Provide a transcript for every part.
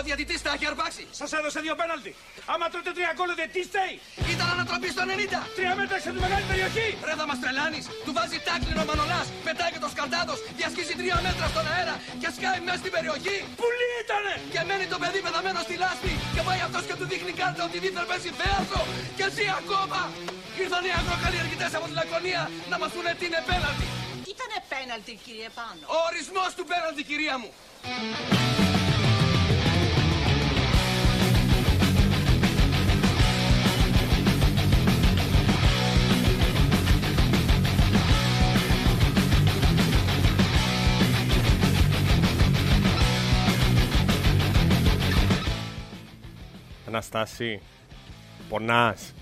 Ο διαιτητής τα έχει αρπάξει. Σας έδωσε 2 πέναλτι. Άμα τρώτε 3 γκολ, δεν τι στέει. Ήταν ανατροπή στο 90. 3 μέτρα έξω από τη μεγάλη περιοχή. Ρε θα μας τρελάνεις. Του βάζει τάκλινο ο Μανολάς. Πετάει και το σκαρτάδος. Διασχίζει 3 μέτρα στον αέρα. Και σκάει μέσα στην περιοχή. Πουλί ήτανε. Και μένει το παιδί πεθαμένο στη λάσπη. Και πάει αυτός και του δείχνει κάρτα ότι δίθεν παίζει θέατρο. Και ζει ακόμα. Ήρθαν οι αγροκαλλιεργητές από τη Λακωνία να μας πούνε τι είναι πέναλτι. Τι ήτανε πέναλτι, κύριε Πάνο? Ο ορισμός του πέναλτι, κυρία μου. Αναστάση, πονάς?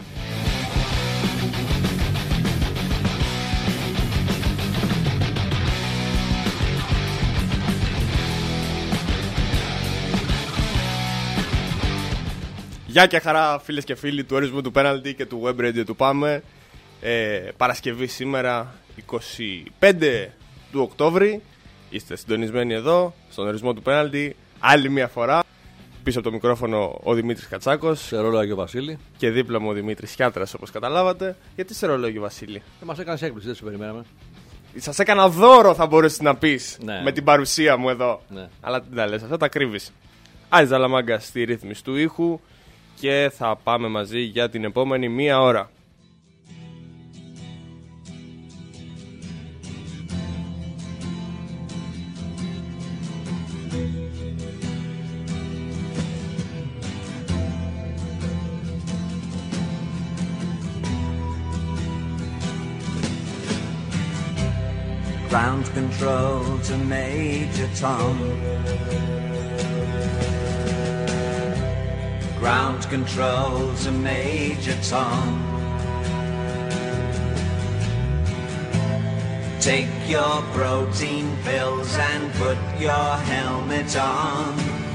Γεια και χαρά φίλες και φίλοι του ορισμού του πέναλτι και του web radio του Πάμε. Παρασκευή σήμερα 25 του Οκτώβρη. Είστε συντονισμένοι εδώ στον ορισμό του πέναλτι άλλη μια φορά. Πίσω από το μικρόφωνο ο Δημήτρης Κατσάκος. Σε ρολόγιο Βασίλη. Και δίπλα μου ο Δημήτρης Χιάτρας, όπως καταλάβατε. Γιατί σε ρολόγιο Βασίλη? Μας έκανες έκπληξη, δεν σου περιμέναμε. Σας έκανα δώρο, θα μπορούσες να πεις, ναι, με την παρουσία μου εδώ. Ναι. Αλλά τι τα λες, αυτά τα κρύβεις. Άρης Ζαλαμάγκας στη ρύθμιση του ήχου. Και θα πάμε μαζί για την επόμενη μία ώρα. Ground control to Major Tom. Ground control to Major Tom. Take your protein pills and put your helmet on.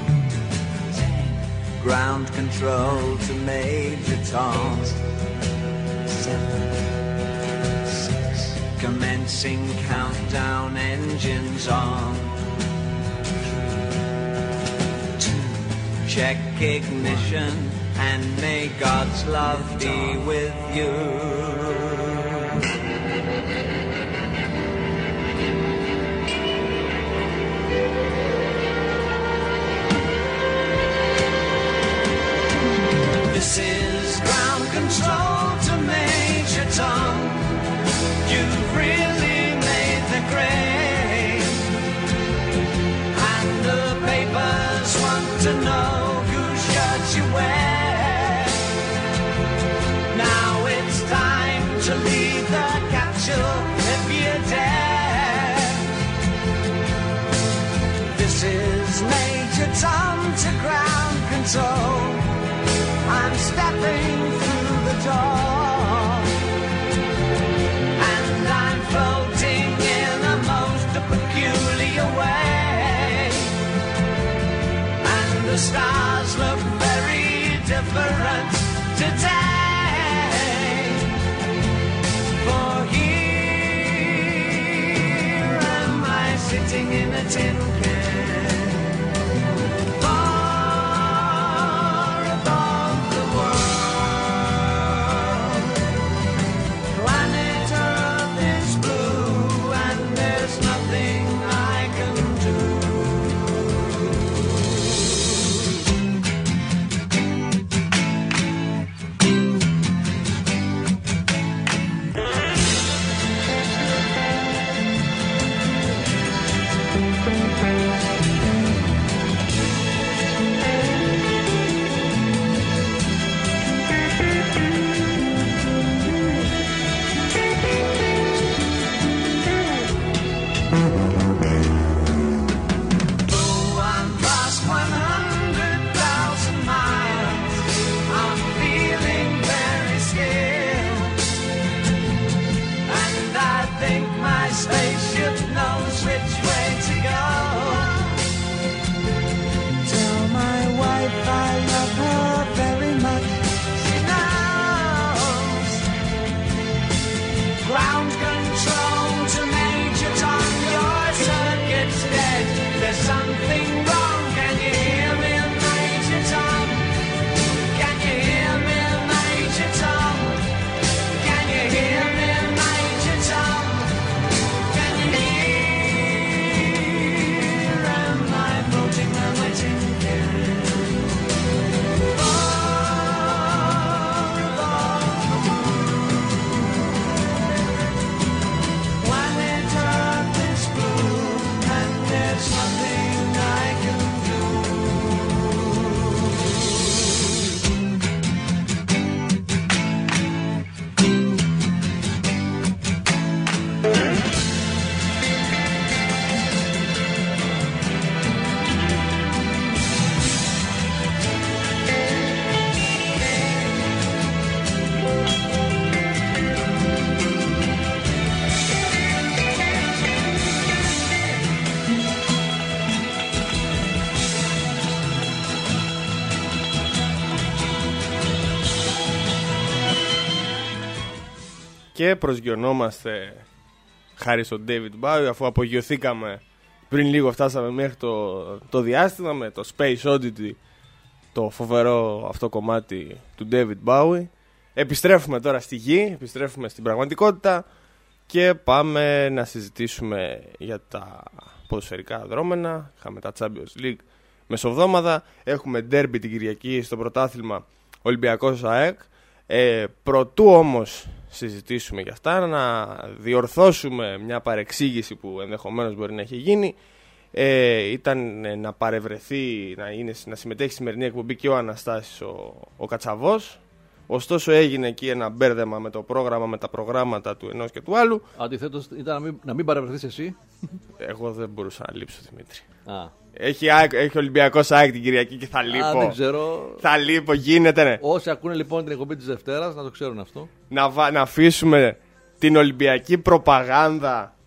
Ground control to Major Tom. 7, 6. Commencing countdown, engines on. 3, 2. Check ignition and may God's love be with you. This is ground control to Major Tom. You've really made the grade, and the papers want to know whose shirt you wear. Now it's time to leave the capsule if you dare. This is Major Tom to ground control. I'm stepping through the door, and I'm floating in a most peculiar way, and the stars look very different today. For here am I sitting in a tin can. και προσγειωνόμαστε χάρη στον David Bowie, αφού απογειωθήκαμε πριν λίγο, φτάσαμε μέχρι το διάστημα με το Space Oddity, το φοβερό αυτό κομμάτι του David Bowie. Επιστρέφουμε τώρα στη γη, επιστρέφουμε στην πραγματικότητα και πάμε να συζητήσουμε για τα ποδοσφαιρικά δρόμενα. Είχαμε τα Champions League μεσοβδόμαδα, έχουμε derby την Κυριακή στο πρωτάθλημα Ολυμπιακός ΑΕΚ. Προτού όμως συζητήσουμε για αυτά, να διορθώσουμε μια παρεξήγηση που ενδεχομένως μπορεί να έχει γίνει. Ήταν να παρευρεθεί, να συμμετέχει στη σημερινή εκπομπή και ο Αναστάσης ο Κατσαβός. Ωστόσο έγινε εκεί ένα μπέρδεμα με το πρόγραμμα, με τα προγράμματα του ενός και του άλλου. Αντιθέτως ήταν να μην παρευρεθείς εσύ. Εγώ δεν μπορούσα να λείψω, Δημήτρη. Α. Έχει Ολυμπιακός ΑΕΚ την Κυριακή και θα λείπω. Δεν ξέρω. Θα λείπω, γίνεται, ναι. Όσοι ακούνε λοιπόν την εκπομπή της Δευτέρας να το ξέρουν αυτό. Να αφήσουμε την Ολυμπιακή προπαγάνδα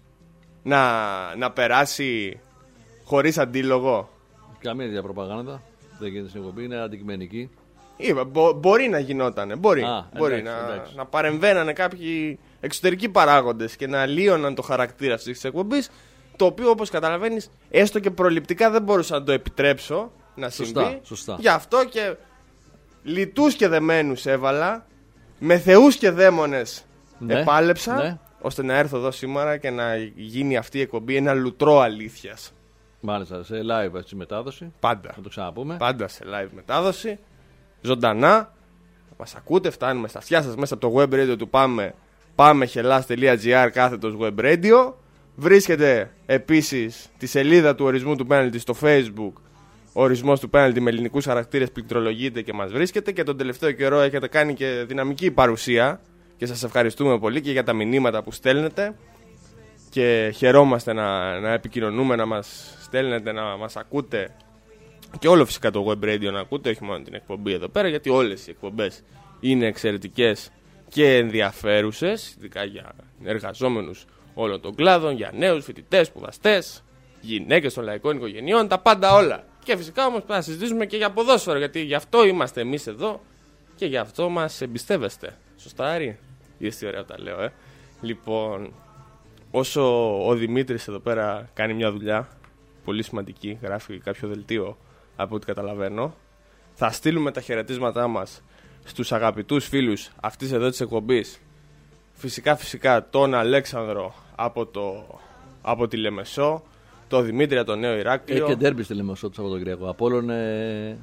να περάσει χωρίς αντίλογο. Καμία τέτοια προπαγάνδα δεν γίνεται στην εκπομπή, είναι αντικειμενική. Μπορεί να γινότανε. Μπορεί εντάξει. να παρεμβαίνανε κάποιοι εξωτερικοί παράγοντες και να αλλίωναν το χαρακτήρα αυτής της εκπομπής. Το οποίο, όπως καταλαβαίνεις, έστω και προληπτικά δεν μπορούσα να το επιτρέψω να συμβεί. Σωστά. Γι' αυτό και λιτούς και δεμένους έβαλα, με θεούς και δαίμονες επάλεψα, ώστε να έρθω εδώ σήμερα και να γίνει αυτή η εκπομπή ένα λουτρό αλήθειας. Μάλιστα, σε live έτσι, μετάδοση. Πάντα. Θα το ξαναπούμε. Πάντα σε live μετάδοση. Ζωντανά. Μας ακούτε, φτάνουμε στα αυτιά σας μέσα από το web radio του pamehελlas.gr / web radio. Βρίσκεται επίσης τη σελίδα του ορισμού του πέναλτι στο Facebook. Ο ορισμός του πέναλτι με ελληνικούς χαρακτήρες πληκτρολογείται και μας βρίσκεται. Και τον τελευταίο καιρό έχετε κάνει και δυναμική παρουσία. Και σας ευχαριστούμε πολύ και για τα μηνύματα που στέλνετε. Και χαιρόμαστε να επικοινωνούμε, να μας στέλνετε, να μας ακούτε. Και όλο φυσικά το web radio να ακούτε, όχι μόνο την εκπομπή εδώ πέρα. Γιατί όλες οι εκπομπές είναι εξαιρετικές και ενδιαφέρουσες, ειδικά για εργαζόμενους όλων των κλάδων, για νέους φοιτητές, σπουδαστές, γυναίκες των λαϊκών οικογενειών, τα πάντα όλα. Και φυσικά όμως πρέπει να συζητήσουμε και για ποδόσφαιρο, γιατί γι' αυτό είμαστε εμείς εδώ και γι' αυτό μας εμπιστεύεστε. Σωστά, Άρη? Είδες τι ωραία τα λέω, Λοιπόν, όσο ο Δημήτρης εδώ πέρα κάνει μια δουλειά πολύ σημαντική, γράφει κάποιο δελτίο από ό,τι καταλαβαίνω, θα στείλουμε τα χαιρετίσματά μας στους αγαπητούς φίλους αυτής εδώ της εκπομπής. Φυσικά τον Αλέξανδρο από τη Λεμεσό, τον Δημήτρη το Νέο Ηράκλειο. Έχει και ντέρμπι στη Λεμεσό το Σαββατοκύριακο. Απόλλων με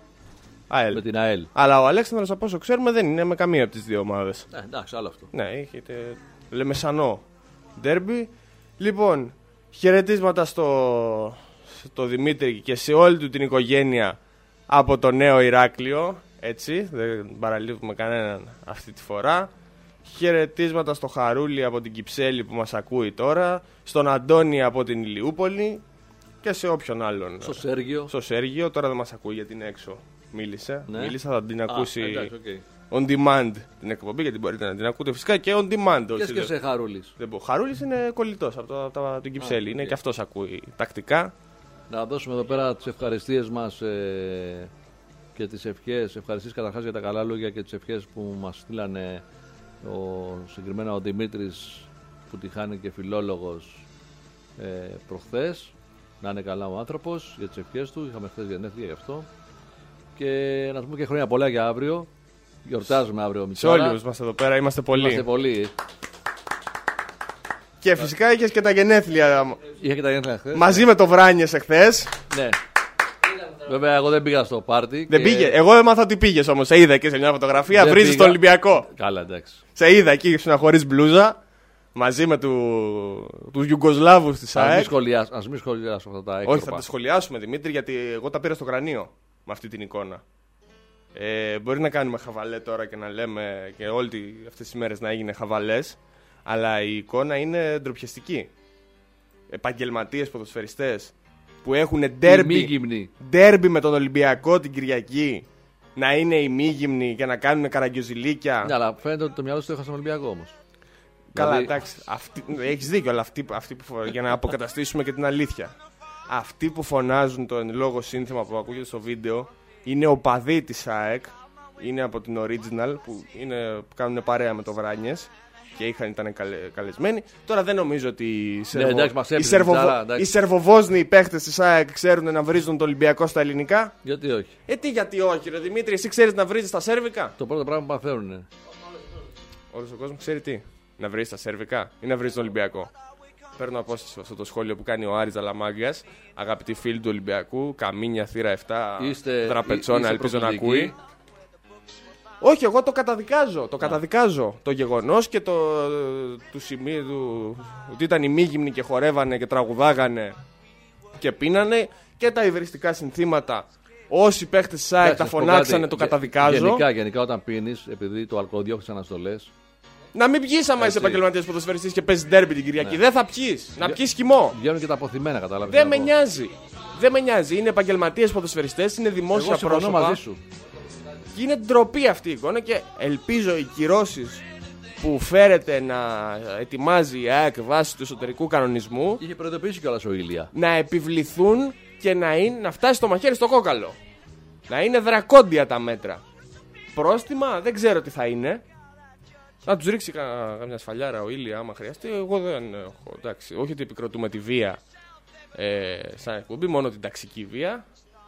την ΑΕΛ. Αλλά ο Αλέξανδρος, από όσο ξέρουμε, δεν είναι με καμία από τις δύο ομάδες. Εντάξει, άλλο αυτό. Ναι, έχετε Λεμεσανό ντέρμπι. Λοιπόν, χαιρετίσματα στο Δημήτρη και σε όλη του την οικογένεια από το Νέο Ηράκλειο. Έτσι, δεν παραλείπουμε κανέναν αυτή τη φορά. Χαιρετίσματα στο Χαρούλη από την Κυψέλη που μας ακούει τώρα, στον Αντώνη από την Ηλιούπολη και σε όποιον άλλον. Στο Σέργιο, τώρα δεν μας ακούει γιατί είναι έξω. Μίλησα, θα την ακούσει εντάξει, on demand την εκπομπή, γιατί μπορείτε να την ακούτε φυσικά και on demand. Και σε Χαρούλης. Χαρούλης είναι κολλητός από την Κυψέλη, είναι και αυτός ακούει τακτικά. Να δώσουμε εδώ πέρα τις ευχαριστίες μας και τις ευχές. Ευχαριστίες καταρχάς για τα καλά λόγια και τις ευχές που μας στείλανε συγκεκριμένα ο Δημήτρης, που τη χάνει και φιλόλογος, προχθές. Να είναι καλά ο άνθρωπος, για τις ευχές του. Είχαμε χθες γενέθλια γι' αυτό. Και να πούμε και χρόνια πολλά για αύριο. Γιορτάζουμε αύριο Μητσάρα. Σε όλους μας εδώ πέρα είμαστε πολλοί. Είμαστε πολλοί. Και φυσικά είχες και τα γενέθλια. Είχα και τα γενέθλια χθες. Μαζί με το Βράνιες εχθές. Ναι. Βέβαια, εγώ δεν πήγα στο πάρτι. Δεν πήγε. Εγώ έμαθα ότι πήγες όμως. Σε είδα και σε μια φωτογραφία. Βρίζεις τον Ολυμπιακό. Καλά, εντάξει. Σε είδα εκεί ήσουν χωρίς μπλούζα. Μαζί με τους Ιουγκοσλάβους της ΑΕΚ. Ας μην σχολιάσω αυτά τα έξωπα. Όχι, θα τα σχολιάσουμε, Δημήτρη, γιατί εγώ τα πήρα στο κρανίο με αυτή την εικόνα. Μπορεί να κάνουμε χαβαλέ τώρα και να λέμε και όλες αυτές τις μέρες να έγινε χαβαλές. Αλλά η εικόνα είναι ντροπιαστική. Επαγγελματίες ποδοσφαιριστές που έχουν ντέρμπι με τον Ολυμπιακό την Κυριακή, να είναι ημίγυμνοι και να κάνουν καραγκιοζηλίκια. Ναι, αλλά φαίνεται ότι το μυαλό σου το είχα στον Ολυμπιακό όμως. Καλά, εντάξει. Έχεις δίκιο, αλλά για να αποκαταστήσουμε και την αλήθεια. Αυτοί που φωνάζουν το εν λόγω σύνθημα που ακούγεται στο βίντεο είναι οπαδοί της ΑΕΚ. Είναι από την Original που κάνουν παρέα με το Βράνιες. και ήταν καλεσμένοι. Τώρα δεν νομίζω ότι οι Σερβοβόσνοι παίχτες της ΑΕΚ ξέρουν να βρίζουν το Ολυμπιακό στα ελληνικά. Γιατί όχι. Γιατί όχι, ρε Δημήτρη, εσύ ξέρεις να βρίζεις στα σέρβικα. Το πρώτο πράγμα που μαθαίνουν. Όλος ο κόσμος ξέρει τι. Να βρίζεις στα σέρβικα ή να βρίζεις τον Ολυμπιακό. Παίρνω απόσταση σε αυτό το σχόλιο που κάνει ο Άρης Ζαλαμάγκιας. Αγαπητοί φίλοι του Ολυμπιακού, Καμίνια, Θύρα 7, Δραπετσόνα, ελπίζω να ακούει. Όχι, εγώ το καταδικάζω. Το καταδικάζω το γεγονός και του σημείου ότι ήταν ημίγυμνοι και χορεύανε και τραγουδάγανε και πίνανε και τα υβριστικά συνθήματα. Όσοι παίχτες της ΑΕΚ τα φωνάξανε, το καταδικάζω. Γενικά όταν πίνεις, επειδή το αλκοόλ διώχνει αναστολές. Να μην πιείς άμα είσαι επαγγελματίας ποδοσφαιριστής και παίζεις ντέρμπι την Κυριακή. Δεν θα πιείς. Να πιείς χυμό. Βγαίνουν και τα αποθυμένα, κατάλαβες. Δεν με νοιάζει. Δεν με νοιάζει. Είναι επαγγελματίες ποδοσφαιριστές, είναι δημόσια πρόσωπα. Μαζί σου. Και είναι ντροπή αυτή η εικόνα και ελπίζω οι κυρώσεις που φέρεται να ετοιμάζει η ΑΕΚ βάσει του εσωτερικού κανονισμού. Είχε προειδοποιήσει κιόλας ο Ηλία. Να επιβληθούν και να φτάσει το μαχαίρι στο κόκαλο. Να είναι δρακόντια τα μέτρα. Πρόστιμα δεν ξέρω τι θα είναι. Να τους ρίξει καμιά σφαλιάρα ο Ηλία άμα χρειαστεί. Εγώ δεν έχω. Εντάξει, όχι ότι επικροτούμε τη βία σαν εκπομπή, μόνο την ταξική βία.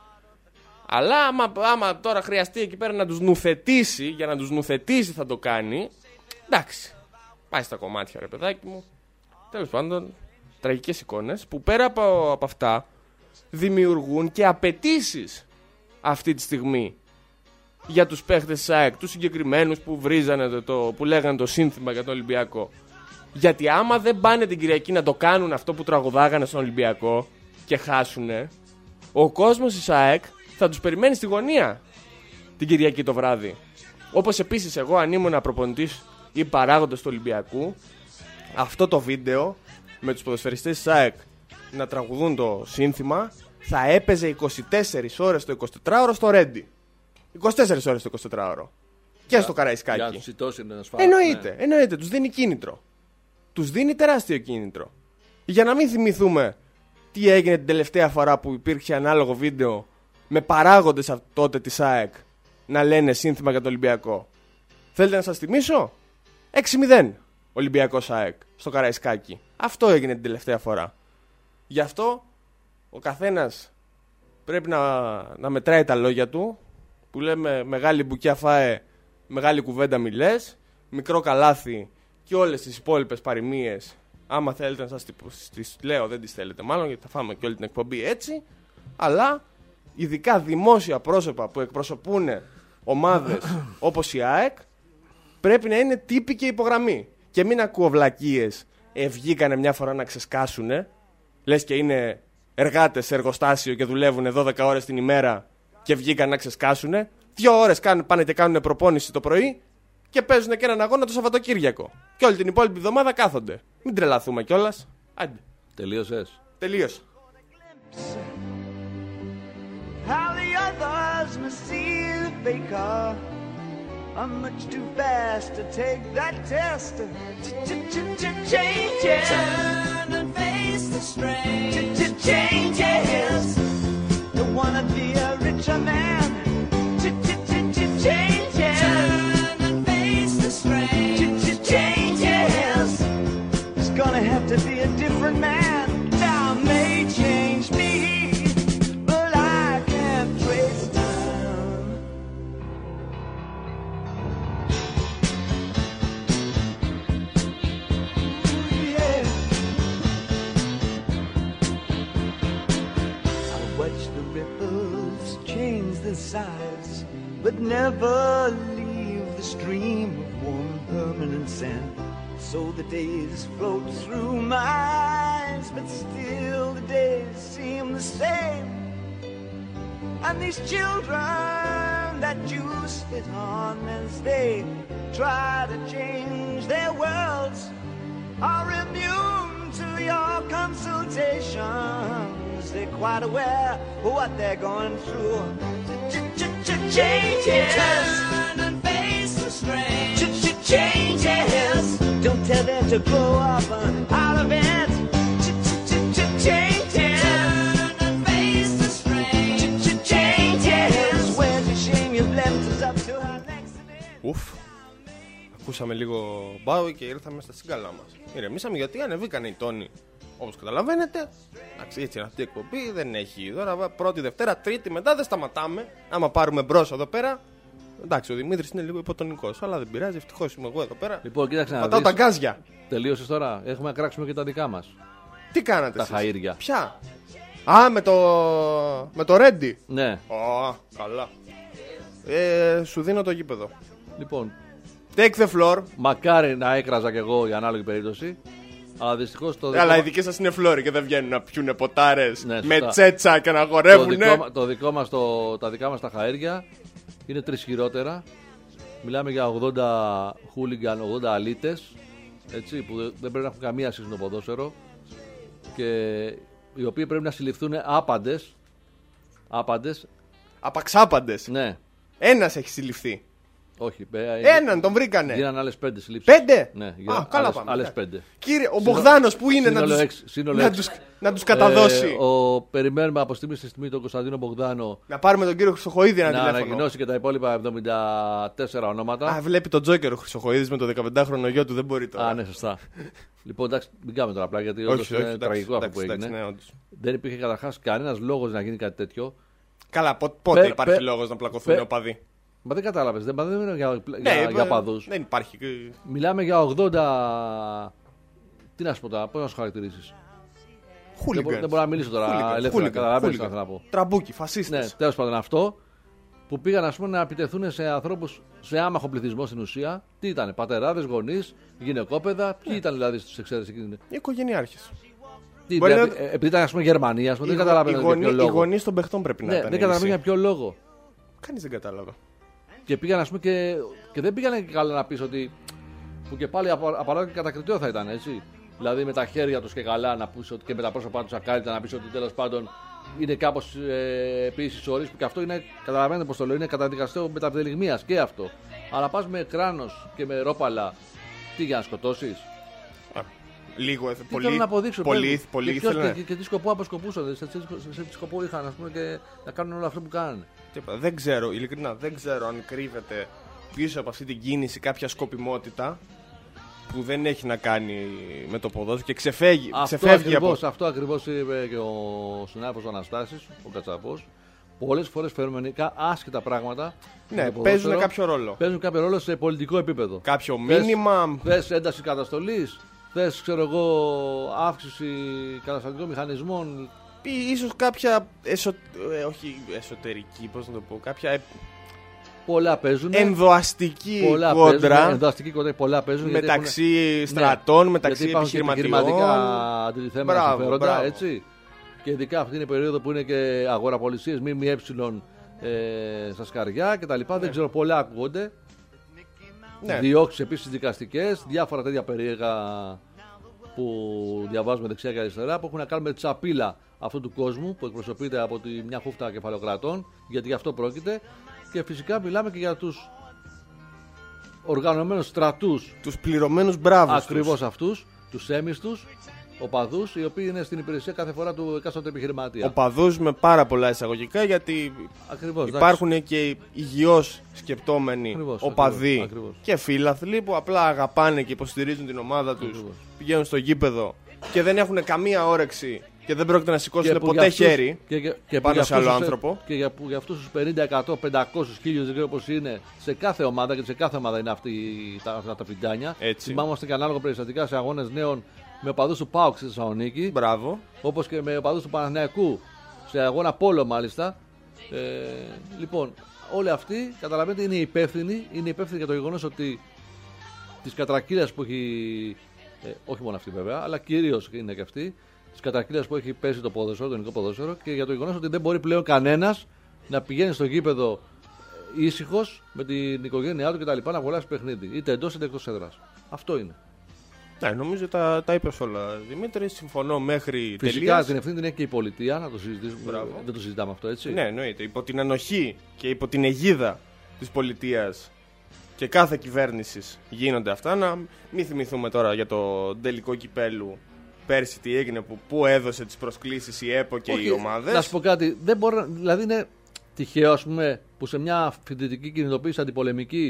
Αλλά άμα τώρα χρειαστεί εκεί πέρα να τους νουθετήσει, για να τους νουθετήσει θα το κάνει. Εντάξει, πάει στα κομμάτια ρε παιδάκι μου. Τέλος πάντων, τραγικές εικόνες που πέρα από αυτά δημιουργούν και απαιτήσεις αυτή τη στιγμή για τους παίχτες της ΑΕΚ, τους συγκεκριμένους που βρίζανε που λέγανε το σύνθημα για τον Ολυμπιακό. Γιατί άμα δεν πάνε την Κυριακή να το κάνουν αυτό που τραγουδάγανε στον Ολυμπιακό και χάσουνε, ο κόσμος της ΑΕΚ θα τους περιμένει στη γωνία την Κυριακή το βράδυ. Όπως επίσης εγώ αν ήμουν προπονητής ή παράγοντας του Ολυμπιακού, αυτό το βίντεο με τους ποδοσφαιριστές της ΑΕΚ να τραγουδούν το σύνθημα θα έπαιζε 24 ώρες το 24ωρο στο Ρέντι. 24 ώρες το 24ωρο. Και στο Καραϊσκάκι. Για να τους σιτώσει να σφάλει. Εννοείται, τους δίνει κίνητρο. Τους δίνει τεράστιο κίνητρο. Για να μην θυμηθούμε τι έγινε την τελευταία φορά που υπήρχε ανάλογο βίντεο με παράγοντες τότε της ΑΕΚ να λένε σύνθημα για το Ολυμπιακό. Θέλετε να σας θυμίσω? 6-0 Ολυμπιακός ΑΕΚ στο Καραϊσκάκι. Αυτό έγινε την τελευταία φορά. Γι' αυτό ο καθένας πρέπει να μετράει τα λόγια του, που λέμε μεγάλη μπουκιά φάε, μεγάλη κουβέντα μιλές, μικρό καλάθι και όλες τις υπόλοιπες παροιμίες. Άμα θέλετε να σας τις λέω, δεν τις θέλετε μάλλον, γιατί θα φάμε και όλη την εκπομπή έτσι. Αλλά ειδικά δημόσια πρόσωπα που εκπροσωπούν ομάδες όπως η ΑΕΚ πρέπει να είναι τύποι και υπογραμμή. Και μην ακούω βλακίες, βγήκανε μια φορά να ξεσκάσουνε, λες και είναι εργάτες σε εργοστάσιο και δουλεύουν 12 ώρες την ημέρα και βγήκαν να ξεσκάσουνε. 2 ώρες πάνε και κάνουν προπόνηση το πρωί και παίζουν και έναν αγώνα το Σαββατοκύριακο. Και όλη την υπόλοιπη εβδομάδα κάθονται. Μην τρελαθούμε κιόλας. Άντε. Τελείωσες? Τελείωσα. How the others must see the faker. I'm much too fast to take that test. Changes. Turn and face the strain. Changes. Don't wanna be a richer man. Changes. Turn and face the strain. Changes. It's gonna have to be a different man. Time may change me. Size, but never leave the stream of warm permanent sand. So the days float through my eyes, but still the days seem the same. And these children that you spit on as they try to change their worlds are immune to your consultations. They're quite aware of what they're going through. Changes. Turn and face the strain. Changes. Don't tell them to grow up out of it. Changes. Turn and face the strain. Changes. Where's the shame you've left us up to our next event. Ουφ. Ακούσαμε λίγο Bowie και ήρθαμε στα σύγκαλά μας. Ηρεμήσαμε γιατί ανεβήκανε οι τόνοι. Όπως καταλαβαίνετε, εντάξει, έτσι είναι αυτή η εκπομπή, δεν έχει τώρα πρώτη, Δευτέρα, Τρίτη, μετά δεν σταματάμε. Άμα πάρουμε μπρος εδώ πέρα. Εντάξει, ο Δημήτρης είναι λίγο υποτονικός, αλλά δεν πειράζει, ευτυχώς είμαι εγώ εδώ πέρα. Λοιπόν, κοίταξε να πατάω δεις. τα γκάζια. Τελείωσες τώρα, έχουμε να κράξουμε και τα δικά μας. Τι κάνατε Τα εσείς? χαΐρια. Ποια? Α, με το Ρέντι. Ναι. Καλά. Σου δίνω το γήπεδο. Λοιπόν, Take the floor. μακάρι να έκραζα κι εγώ η ανάλογη περίπτωση. Αλλά δυστυχώς το δικό Αλλά οι δικοί σας είναι φλόροι και δεν βγαίνουν να πιούνε ποτάρες Ναι, με σωστά. τσέτσα και να το χορεύουνε. δικό μας, τα δικά μας τα χαΐρια είναι τρισχυρότερα. Μιλάμε για 80 χούλιγκαν, 80 αλίτες, έτσι, που δεν πρέπει να έχουν καμία σχέση με το ποδόσφαιρο και οι οποίοι πρέπει να συλληφθούν άπαντες. Απαξάπαντες. Ναι, Ένας έχει συλληφθεί. όχι. Έναν τον βρήκανε. Γίνανε άλλες 5 συλλήψεις. 5? Ναι, Καλά πάμε. άλλες 5. Κύριε, ο Μπογδάνος που είναι Σύνολο έξι. να τους καταδώσει. Περιμένουμε από στιγμή στη στιγμή τον Κωνσταντίνο Μπογδάνο Να πάρουμε τον κύριο Χρυσοχοίδη ένα να τηλέφωνο. ανακοινώσει και τα υπόλοιπα 74 ονόματα. Α, βλέπει τον Τζόκερ ο Χρυσοχοίδης με το 15χρονο γιο του, δεν μπορεί τώρα. Α, ναι, σωστά. Λοιπόν, εντάξει, μην κάνουμε τώρα απλά γιατί Όχι, όντως όχι, είναι εντάξει, τραγικό αυτό εντάξει, που έγινε. ναι, όντως. Δεν υπήρχε καταρχάς κανένας λόγος να γίνει κάτι τέτοιο. Καλά, πότε υπάρχει πε- λόγος να πλακωθούν οι οπαδοί? Μα δεν κατάλαβες, δεν είναι για Ναι, παδούς. δεν υπάρχει. Μιλάμε για 80. Τι να σου πω τώρα, πώς να σου χαρακτηρίσεις. Χούλιγκανς. Δεν μπορώ να μιλήσω τώρα Χούλιγκανς, ελεύθερα, χούλιγκανς, καταλαβαίνεις τι χούλιγκανς. θέλω να πω. Τραμπούκι, Ναι, φασίστες. τέλος πάντων αυτό που πήγαν ας πούμε, να επιτεθούν σε ανθρώπους, σε άμαχο πληθυσμό στην ουσία. Τι ήταν, πατεράδες, γονείς, γυναικόπαιδα, ποιοι ήταν δηλαδή στους εξαίρεσες εκείνη. Οι οικογενειάρχες. Τι, Μπορεί δηλαδή, να- επειδή ήταν ας πούμε Γερμανία, ας πούμε, δεν Οι καταλαβαίνω για ποιο Οι λόγο. γονείς των παιχτών πρέπει να Ναι, ήταν. δεν καταλαβαίνω για ποιο λόγο. Κανείς δεν κατάλαβε. Και πήγαν ας πούμε και δεν πήγαν και καλά να πεις ότι. Που και πάλι απαραίτητα και κατακριτέο θα ήταν έτσι. Δηλαδή με τα χέρια τους και καλά να πεις ότι και με τα πρόσωπά τους ακάλυπτα να πεις ότι τέλος πάντων είναι κάπως επίσης όρις που και αυτό είναι, καταλαβαίνετε πώς το λέω, είναι καταδικαστέο μεταπτελιγμίας και αυτό. Αλλά πας με κράνος και με ρόπαλα, τι για να σκοτώσεις. Λίγο, Τι θέλω να αποδείξω. πολύ ήθελα. Και τι σκοπό αποσκοπούσαν, σε τι σκοπό είχαν ας πούμε, και να κάνουν όλο αυτό που κάνανε. Δεν ξέρω, ειλικρινά δεν ξέρω αν κρύβεται πίσω από αυτή την κίνηση κάποια σκοπιμότητα που δεν έχει να κάνει με το ποδόσφαιρο και ξεφεύγει από. Αυτό ακριβώς είπε και ο συνάδελφος ο Αναστάσης, ο Κατσαπός. Πολλές φορές φαινομενικά άσχετα πράγματα. Ναι, με το παίζουν ποδόσφαιρο, κάποιο ρόλο. Παίζουν κάποιο ρόλο σε πολιτικό επίπεδο. Κάποιο μήνυμα. Θες ένταση καταστολής, θες ξέρω εγώ αύξηση κατασταλτικών μηχανισμών. Ίσως κάποια όχι εσωτερική, πώς να το πω, κάποια Πολλά παίζουν. ενδοαστική Πολλά κόντρα παίζουν, ενδοαστική κόντρα, πολλά παίζουν. γιατί μεταξύ στρατών, Ναι, μεταξύ γιατί υπάρχουν και επιχειρηματιών. επιχειρηματικά αντιληφθέμενα Μπράβο, συμφέροντα, μπράβο. έτσι. Και ειδικά αυτή είναι η περίοδο που είναι και αγοραπολισίες, ΜΜΕ στα σκαριά κτλ. Δεν ξέρω, πολλά ακούγονται. Ναι. Διώξεις επίσης δικαστικές, διάφορα τέτοια περίεργα που διαβάζουμε δεξιά και αριστερά που έχουν να κάνουν με τη σαπίλα αυτού του κόσμου που εκπροσωπείται από μια χούφτα κεφαλοκρατών, γιατί γι' αυτό πρόκειται. Και φυσικά μιλάμε και για τους οργανωμένους στρατούς, Τους πληρωμένους μπράβους τους. ακριβώς αυτούς, τους έμιστους οπαδούς, οι οποίοι είναι στην υπηρεσία κάθε φορά του εκάστοτε επιχειρηματία. Οπαδούς με πάρα πολλά εισαγωγικά, γιατί Ακριβώς, υπάρχουν και υγιώς σκεπτόμενοι Ακριβώς, οπαδοί ακριβώς. και φίλαθλοι που απλά αγαπάνε και υποστηρίζουν την ομάδα τους, Ακριβώς. πηγαίνουν στο γήπεδο και δεν έχουν καμία όρεξη και δεν πρόκειται να σηκώσουν που ποτέ για αυτούς- χέρι και πάνω για σε άλλο αυτούς τους- άνθρωπο. Και για αυτούς τους 50, 100, 500, 1000, δεν ξέρω πώς είναι, σε κάθε ομάδα και σε κάθε ομάδα είναι αυτά τα φιντάνια. Έτσι. Θυμάμαστε και ανάλογα περιστατικά σε αγώνες νέων με οπαδούς του ΠΑΟΚ στη Θεσσαλονίκη, Μπράβο. όπως και με οπαδούς του Παναθηναϊκού σε αγώνα πόλο μάλιστα. Λοιπόν, όλοι αυτοί καταλαβαίνετε είναι υπεύθυνοι για το γεγονός ότι τις κατρακύλες που έχει, όχι μόνο αυτή βέβαια, αλλά κυρίως είναι και αυτή, τις κατρακύλες που έχει πέσει το ποδόσφαιρο, το ελληνικό ποδόσφαιρο, και για το γεγονός ότι δεν μπορεί πλέον κανένας να πηγαίνει στο γήπεδο ήσυχος με την οικογένειά του κτλ. Να αγοράσει παιχνίδι, είτε εντός είτε εκτός έδρας. Αυτό είναι. Ναι, νομίζω τα είπες όλα, Δημήτρη. Συμφωνώ μέχρι Φυσικά τελείας. την ευθύνη την έχει και η πολιτεία, να το συζητήσουμε. Μπράβο. Δεν το συζητάμε αυτό, έτσι. Ναι, εννοείται. Υπό την ανοχή και υπό την αιγίδα της πολιτείας και κάθε κυβέρνησης γίνονται αυτά. Να μην θυμηθούμε τώρα για το τελικό κυπέλου πέρσι τι έγινε, που έδωσε τις προσκλήσεις η ΕΠΟ και Όχι, οι ομάδες. Να σου πω κάτι, δεν μπορώ, δηλαδή είναι τυχαίο ας πούμε, που σε μια φοιτητική κινητοποίηση αντιπολεμική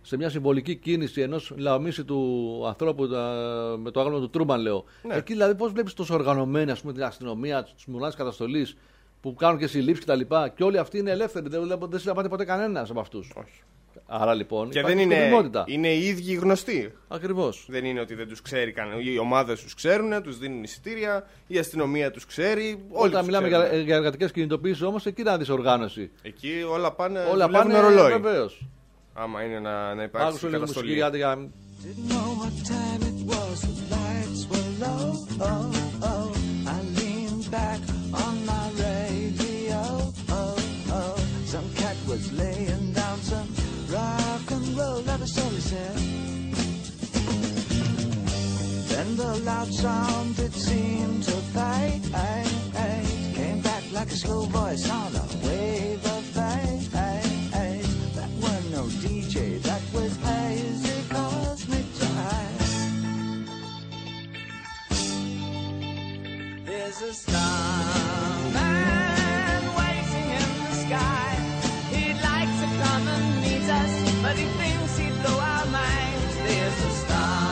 σε μια συμβολική κίνηση ενός λαομίση του ανθρώπου με το άγνωστο του Τρούμαν, λέω. Ναι. Εκεί δηλαδή πώς βλέπεις τόσο οργανωμένη, ας πούμε, την αστυνομία, τις μονάδες καταστολής που κάνουν και συλλήψεις κτλ. Και όλοι αυτοί είναι ελεύθεροι, δεν συλλαμβάνεται ποτέ κανένας από αυτούς. Όχι. Άρα λοιπόν. Και δεν είναι οι ίδιοι γνωστοί. Ακριβώς. Δεν είναι ότι δεν τους ξέρει κανένα. Οι ομάδες τους ξέρουν, τους δίνουν εισιτήρια, η αστυνομία τους ξέρει. Όταν μιλάμε για εργατικές κινητοποίησεις όμως, εκεί να δεις οργάνωση. Εκεί όλα πάνε. Όλα πάνε ρολόι. Βεβαίως. Άμα είναι να υπάρξει Άκουσα λίγο μουσική καταστολή. για. Didn't know what time it was, the lights were low. Oh, oh. I leaned back on my radio. Oh, oh. Some cat was laying down some rock and roll, that was all he said. Then the loud sound, it seemed to fade. Came back like a slow voice on a wave of fate. That was no DJ, that was hazy cosmic jive. There's a starman waiting in the sky. He'd like to come and meet us, but he thinks he'd blow our minds. There's a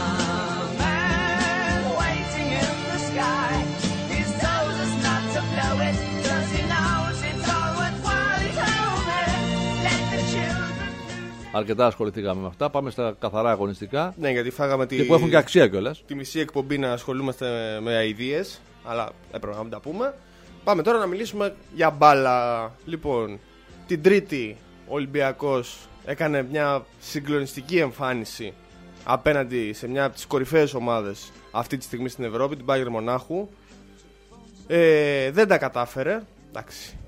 starman waiting in the sky. He's told us not to blow it, 'cause he knows it's all worthwhile. He told me, let the children. Αρκετά ασχοληθήκαμε με αυτά. Πάμε στα καθαρά αγωνιστικά. Ναι, γιατί φάγαμε Και που έχουν και αξία κιόλας. τη μισή εκπομπή να ασχολούμαστε με αηδίες. Αλλά έπρεπε να μην τα πούμε. Πάμε τώρα να μιλήσουμε για μπάλα. Λοιπόν, την Τρίτη ο Ολυμπιακός έκανε μια συγκλονιστική εμφάνιση απέναντι σε μια από τις κορυφαίες ομάδες αυτή τη στιγμή στην Ευρώπη, την Bayern Μονάχου. Δεν τα κατάφερε. Εντάξει.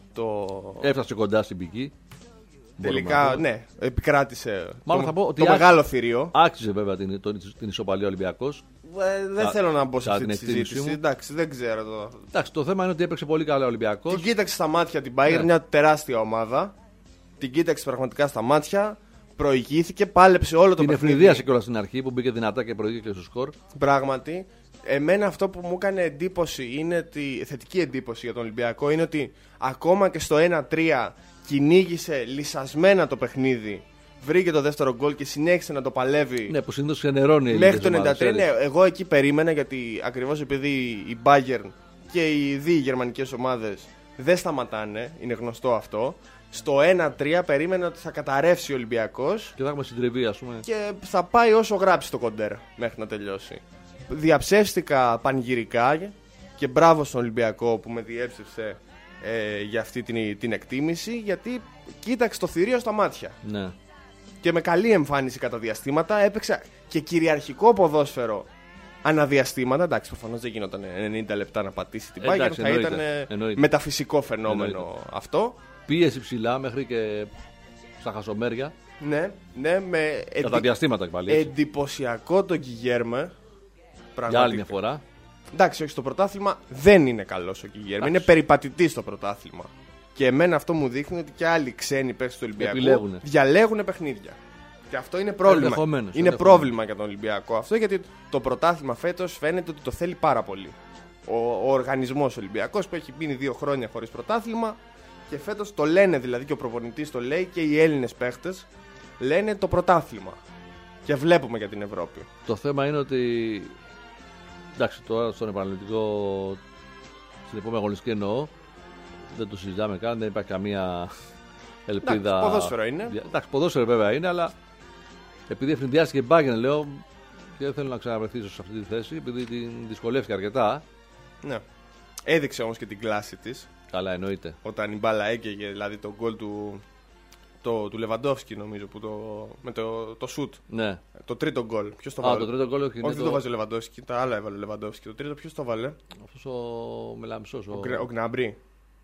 Έφτασε κοντά στην πική. Τελικά, ναι, επικράτησε Μάλλον θα πω ότι το μεγάλο θηρίο. Άξιζε βέβαια την ισοπαλία Ολυμπιακός. Δεν θέλω να μπω σε αυτή την τη εκτίμησή συζήτηση. μου. Εντάξει, δεν ξέρω το. Εντάξει, το θέμα είναι ότι έπαιξε πολύ καλά ο Ολυμπιακός. Την κοίταξε στα μάτια την Bayern, Ναι. μια τεράστια ομάδα. Την κοίταξε πραγματικά στα μάτια. Προηγήθηκε, πάλεψε όλο το Την παιχνίδι. ευνηδίασε κιόλας στην αρχή που μπήκε δυνατά και προηγήθηκε στο σκορ. Πράγματι. Εμένα αυτό που μου έκανε εντύπωση είναι θετική εντύπωση για τον Ολυμπιακό είναι ότι ακόμα και στο 1-3 κυνήγησε λυσασμένα το παιχνίδι. Βρήκε το δεύτερο γκολ και συνέχισε να το παλεύει. Ναι, που συνήθως ξενερώνει η Μέχρι το 93, ναι, εγώ εκεί περίμενα γιατί ακριβώς επειδή η Bayern και οι δύο γερμανικές ομάδες δεν σταματάνε, είναι γνωστό αυτό. Στο 1-3 περίμενα ότι θα καταρρεύσει ο Ολυμπιακός Και θα έχουμε συντριβή, ας πούμε. και θα πάει όσο γράψει το κοντέρ μέχρι να τελειώσει. Διαψεύστηκα πανηγυρικά και μπράβο στον Ολυμπιακό που με διέψευσε για αυτή την εκτίμηση, γιατί κοίταξε το θηρίο στα μάτια. Ναι. Και με καλή εμφάνιση κατά διαστήματα έπαιξε και κυριαρχικό ποδόσφαιρο αναδιαστήματα. Εντάξει, προφανώς δεν γινόταν 90 λεπτά να πατήσει την Bayern. Εντάξει, Θα ήταν εννοείται. μεταφυσικό φαινόμενο Εννοείται. αυτό. Πίεση ψηλά μέχρι και στα χασομέρια. Ναι, ναι, με Κατά διαστήματα πάλι. έτσι. εντυπωσιακό τον Κιγέρμε. Για άλλη μια φορά. Εντάξει, όχι, στο πρωτάθλημα δεν είναι καλός ο Κιγέρμε. Είναι περιπατητής στο πρωτάθλημα. Και εμένα αυτό μου δείχνει ότι και άλλοι ξένοι παίκτες του Ολυμπιακού διαλέγουν παιχνίδια. Και αυτό είναι πρόβλημα. Ενδεχομένως. Πρόβλημα για τον Ολυμπιακό αυτό, γιατί το πρωτάθλημα φέτος φαίνεται ότι το θέλει πάρα πολύ. Ο οργανισμός Ολυμπιακός που έχει μείνει 2 χρόνια χωρίς πρωτάθλημα και φέτος το λένε, δηλαδή και ο προπονητής το λέει και οι Έλληνες παίκτες λένε το πρωτάθλημα. Και βλέπουμε για την Ευρώπη. Το θέμα είναι ότι. Εντάξει, τώρα στον επαναληπτικό. Στην επόμενη αγωνιστική εννοώ. Δεν το συζητάμε καν, δεν υπάρχει καμία ελπίδα. Εντάξει, ποδόσφαιρο είναι. Εντάξει, ποδόσφαιρο βέβαια είναι, αλλά επειδή ευνηδιάστηκε η Bayern, λέω, και δεν θέλω να ξαναβρεθεί σε αυτή τη θέση, επειδή την δυσκολεύτηκε αρκετά. Ναι. Έδειξε όμως και την κλάση της Καλά, εννοείται. όταν η μπάλα έκαιγε, δηλαδή το γκολ του Λεβαντόφσκι, νομίζω, με το σουτ. Ναι. Το τρίτο γκολ. Ποιος το Α, βάλε? το τρίτο γκολ όχι. Όχι, δεν το βάζει ο Λεβαντόφσκι, τα άλλα έβαλε ο Λεβαντόφσκι. Το τρίτο ποιος το βάλε? Αυτός ο Μελαμψός. Ο Γκναμπρί.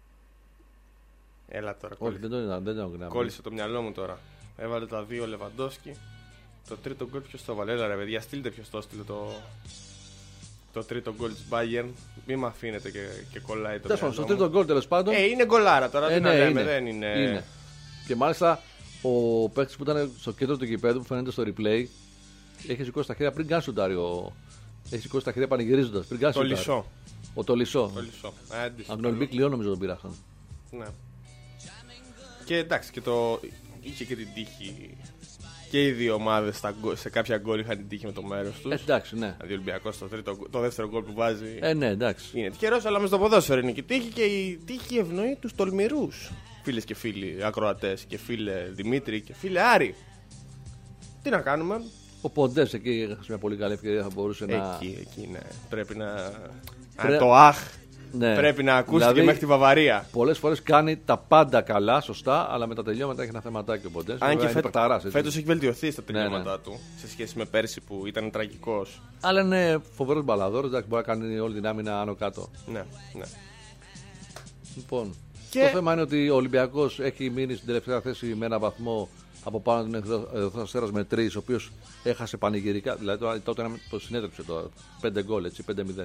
Έλα τώρα. Όχι, δεν ήταν ο Γκναμπρί. Κόλλησε το μυαλό μου τώρα. Έβαλε τα δύο Λεβαντόφσκι. Το τρίτο γκολ ποιος το βάλε? Έλα ρε παιδιά, στείλτε ποιος το έστειλε το τρίτο γκολ της Bayern. Μην με αφήνετε και κολλάει το Τέλος πάντων, στο μυαλό μου. τρίτο γκολ τέλος πάντων. Είναι γκολάρα τώρα, τι να ναι, λέμε, είναι. δεν είναι. Είναι. Και μάλιστα ο παίκτης που ήταν στο κέντρο του γηπέδου που φαίνεται στο replay έχει σηκώσει τα χέρια πριν κάνει σουτάρει. Έχει σηκώσει τα χέρια πανηγυρίζοντας πριν κάνει Το σουτάρει. Λισό. Ο Τολισό. Αντίστοιχο. Από τον Ολυμπίκ Λιόν νομίζω τον πειράξαν. Ναι. Και εντάξει, είχε και την τύχη και οι δύο ομάδες σε κάποια γκολ είχαν την τύχη με το μέρος τους. Εντάξει, ναι. Δηλαδή ο Ολυμπιακός το δεύτερο γκολ που βάζει. Ναι, εντάξει. Είναι τυχερός, αλλά μες στο ποδόσφαιρο είναι και η τύχη, και η τύχη ευνοεί τους τολμηρούς. Φίλες και φίλοι ακροατές, και φίλε Δημήτρη και φίλε Άρη. Τι να κάνουμε. Ο Ποντές εκεί έχασε μια πολύ καλή ευκαιρία, θα μπορούσε να. Εκεί, ναι. Πρέπει να. Το αχ. Ναι. Πρέπει να ακούσει Δηλαδή, και μέχρι τη Βαβαρία. Πολλές φορές κάνει τα πάντα καλά, σωστά, αλλά με τα τελειώματα έχει ένα θεματάκι ο Ποντές. Αν και φέτος έχει βελτιωθεί στα τελειώματά ναι. του σε σχέση με πέρσι που ήταν τραγικός. Αλλά είναι φοβερός μπαλαδόρος, εντάξει, μπορεί να κάνει όλη την άμυνα άνω κάτω. Ναι. Λοιπόν, και... το θέμα είναι ότι ο Ολυμπιακός έχει μείνει στην τελευταία θέση με ένα βαθμό από πάνω τον Ερυθρό Αστέρας με 3, ο οποίος έχασε πανηγυρικά. Δηλαδή τότε το συνέτρεψε τώρα. 5 γκολ, έτσι, 5-0.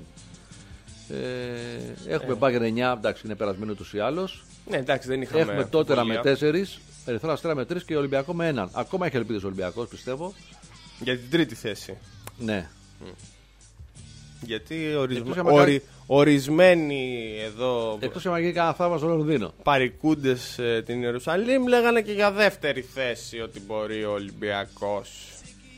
Έχουμε Μπάγκερ 9, εντάξει, είναι περασμένο ούτως ή άλλως. Ναι, εντάξει, δεν είχαμε. Έχουμε Τότερα με 4, Ερυθρό Αστέρα με 3 και Ολυμπιακό με 1. Ακόμα έχει ελπίδες ο Ολυμπιακός, πιστεύω. Για την τρίτη θέση. Ναι. Γιατί ορισμένοι εδώ. Εκτός αν γίνει κανένα θαύμα στο Λονδίνο. Παρικούντες την Ιερουσαλήμ λέγανε και για δεύτερη θέση ότι μπορεί ο Ολυμπιακός.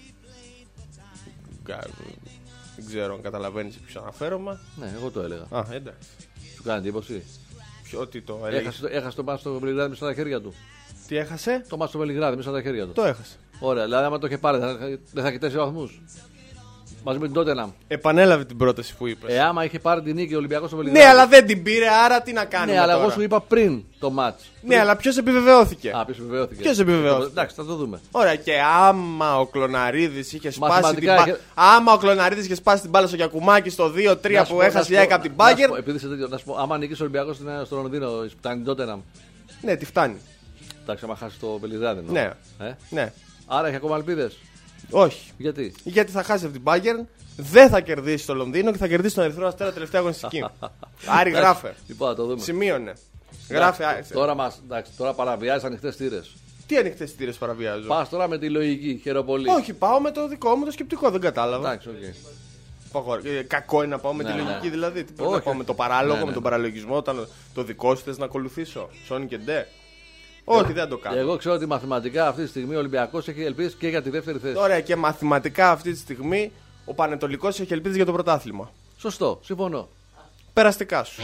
Δεν ξέρω αν καταλαβαίνεις σε ποιος αναφέρομαι. Ναι, εγώ το έλεγα. Α, εντάξει. Σου κάνει εντύπωση. Ότι το έλεγε. Έχασε το μάτι στο Βελιγράδι μέσα στα χέρια του. Τι έχασε? Το μάτι στο Βελιγράδι μέσα στα χέρια του. Το έχασε. Ωραία, δηλαδή άμα το είχε πάρει δεν θα έχει 4 βαθμούς. Μαζί με την Τότεναμ. Επανέλαβε την πρόταση που είπες. Άμα είχε πάρει την νίκη ο Ολυμπιακός στο Βελιγράδι. Ναι, αλλά δεν την πήρε, άρα τι να κάνουμε. Ναι, αλλά τώρα. εγώ σου είπα πριν το μάτς. Ναι, αλλά ποιος επιβεβαιώθηκε. Ποιος επιβεβαιώθηκε. Ποιος επιβεβαιώθηκε. Εντάξει, θα το δούμε. Ωραία, και άμα ο Κλωναρίδης είχε σπάσει την μπάλα. Άμα ο Κλωναρίδης είχε σπάσει την μπάλα στο Γιακουμάκι στο 2-3 που έχασε η ΑΕΚ από την Μπάγκερ. Επειδή είσαι τέτοιο, να σου πω, άμα νικήσει ο Ολυμπιακός στο Λονδίνο, φτάνει τότε να. Ναι, τι φτάνει. Εντάξει, άμα χάσει το Βελιγράδι. Ναι. Ναι. Άρα έχει ακόμα ελπίδες. Όχι. Γιατί θα χάσει από την Μπάγκερ, δεν θα κερδίσει το Λονδίνο και θα κερδίσει τον Ερυθρό Αστέρα τελευταία αγωνιστική. Άρη, γράφε. Λοιπόν, το δούμε. Σημείωνε. Γράφε. Τώρα παραβιάζει ανοιχτές θύρες. Τι ανοιχτές θύρες παραβιάζω? Πας τώρα με τη λογική, χαιροπολί. Όχι, πάω με το δικό μου το σκεπτικό, δεν κατάλαβα. Εντάξει, okay. Κακό είναι να πάω με τη λογική, δηλαδή. Τι πρέπει να πάω με το παράλογο, με τον παραλογισμό, όταν το δικό σου θες να ακολουθήσω. Σόνι και ντε. Όχι, δεν το κάνω. Εγώ ξέρω ότι μαθηματικά αυτή τη στιγμή ο Ολυμπιακός έχει ελπίδες και για τη δεύτερη θέση. Ωραία, και μαθηματικά αυτή τη στιγμή ο Πανετολικός έχει ελπίδες για το πρωτάθλημα. Σωστό, συμφωνώ. Περαστικά σου.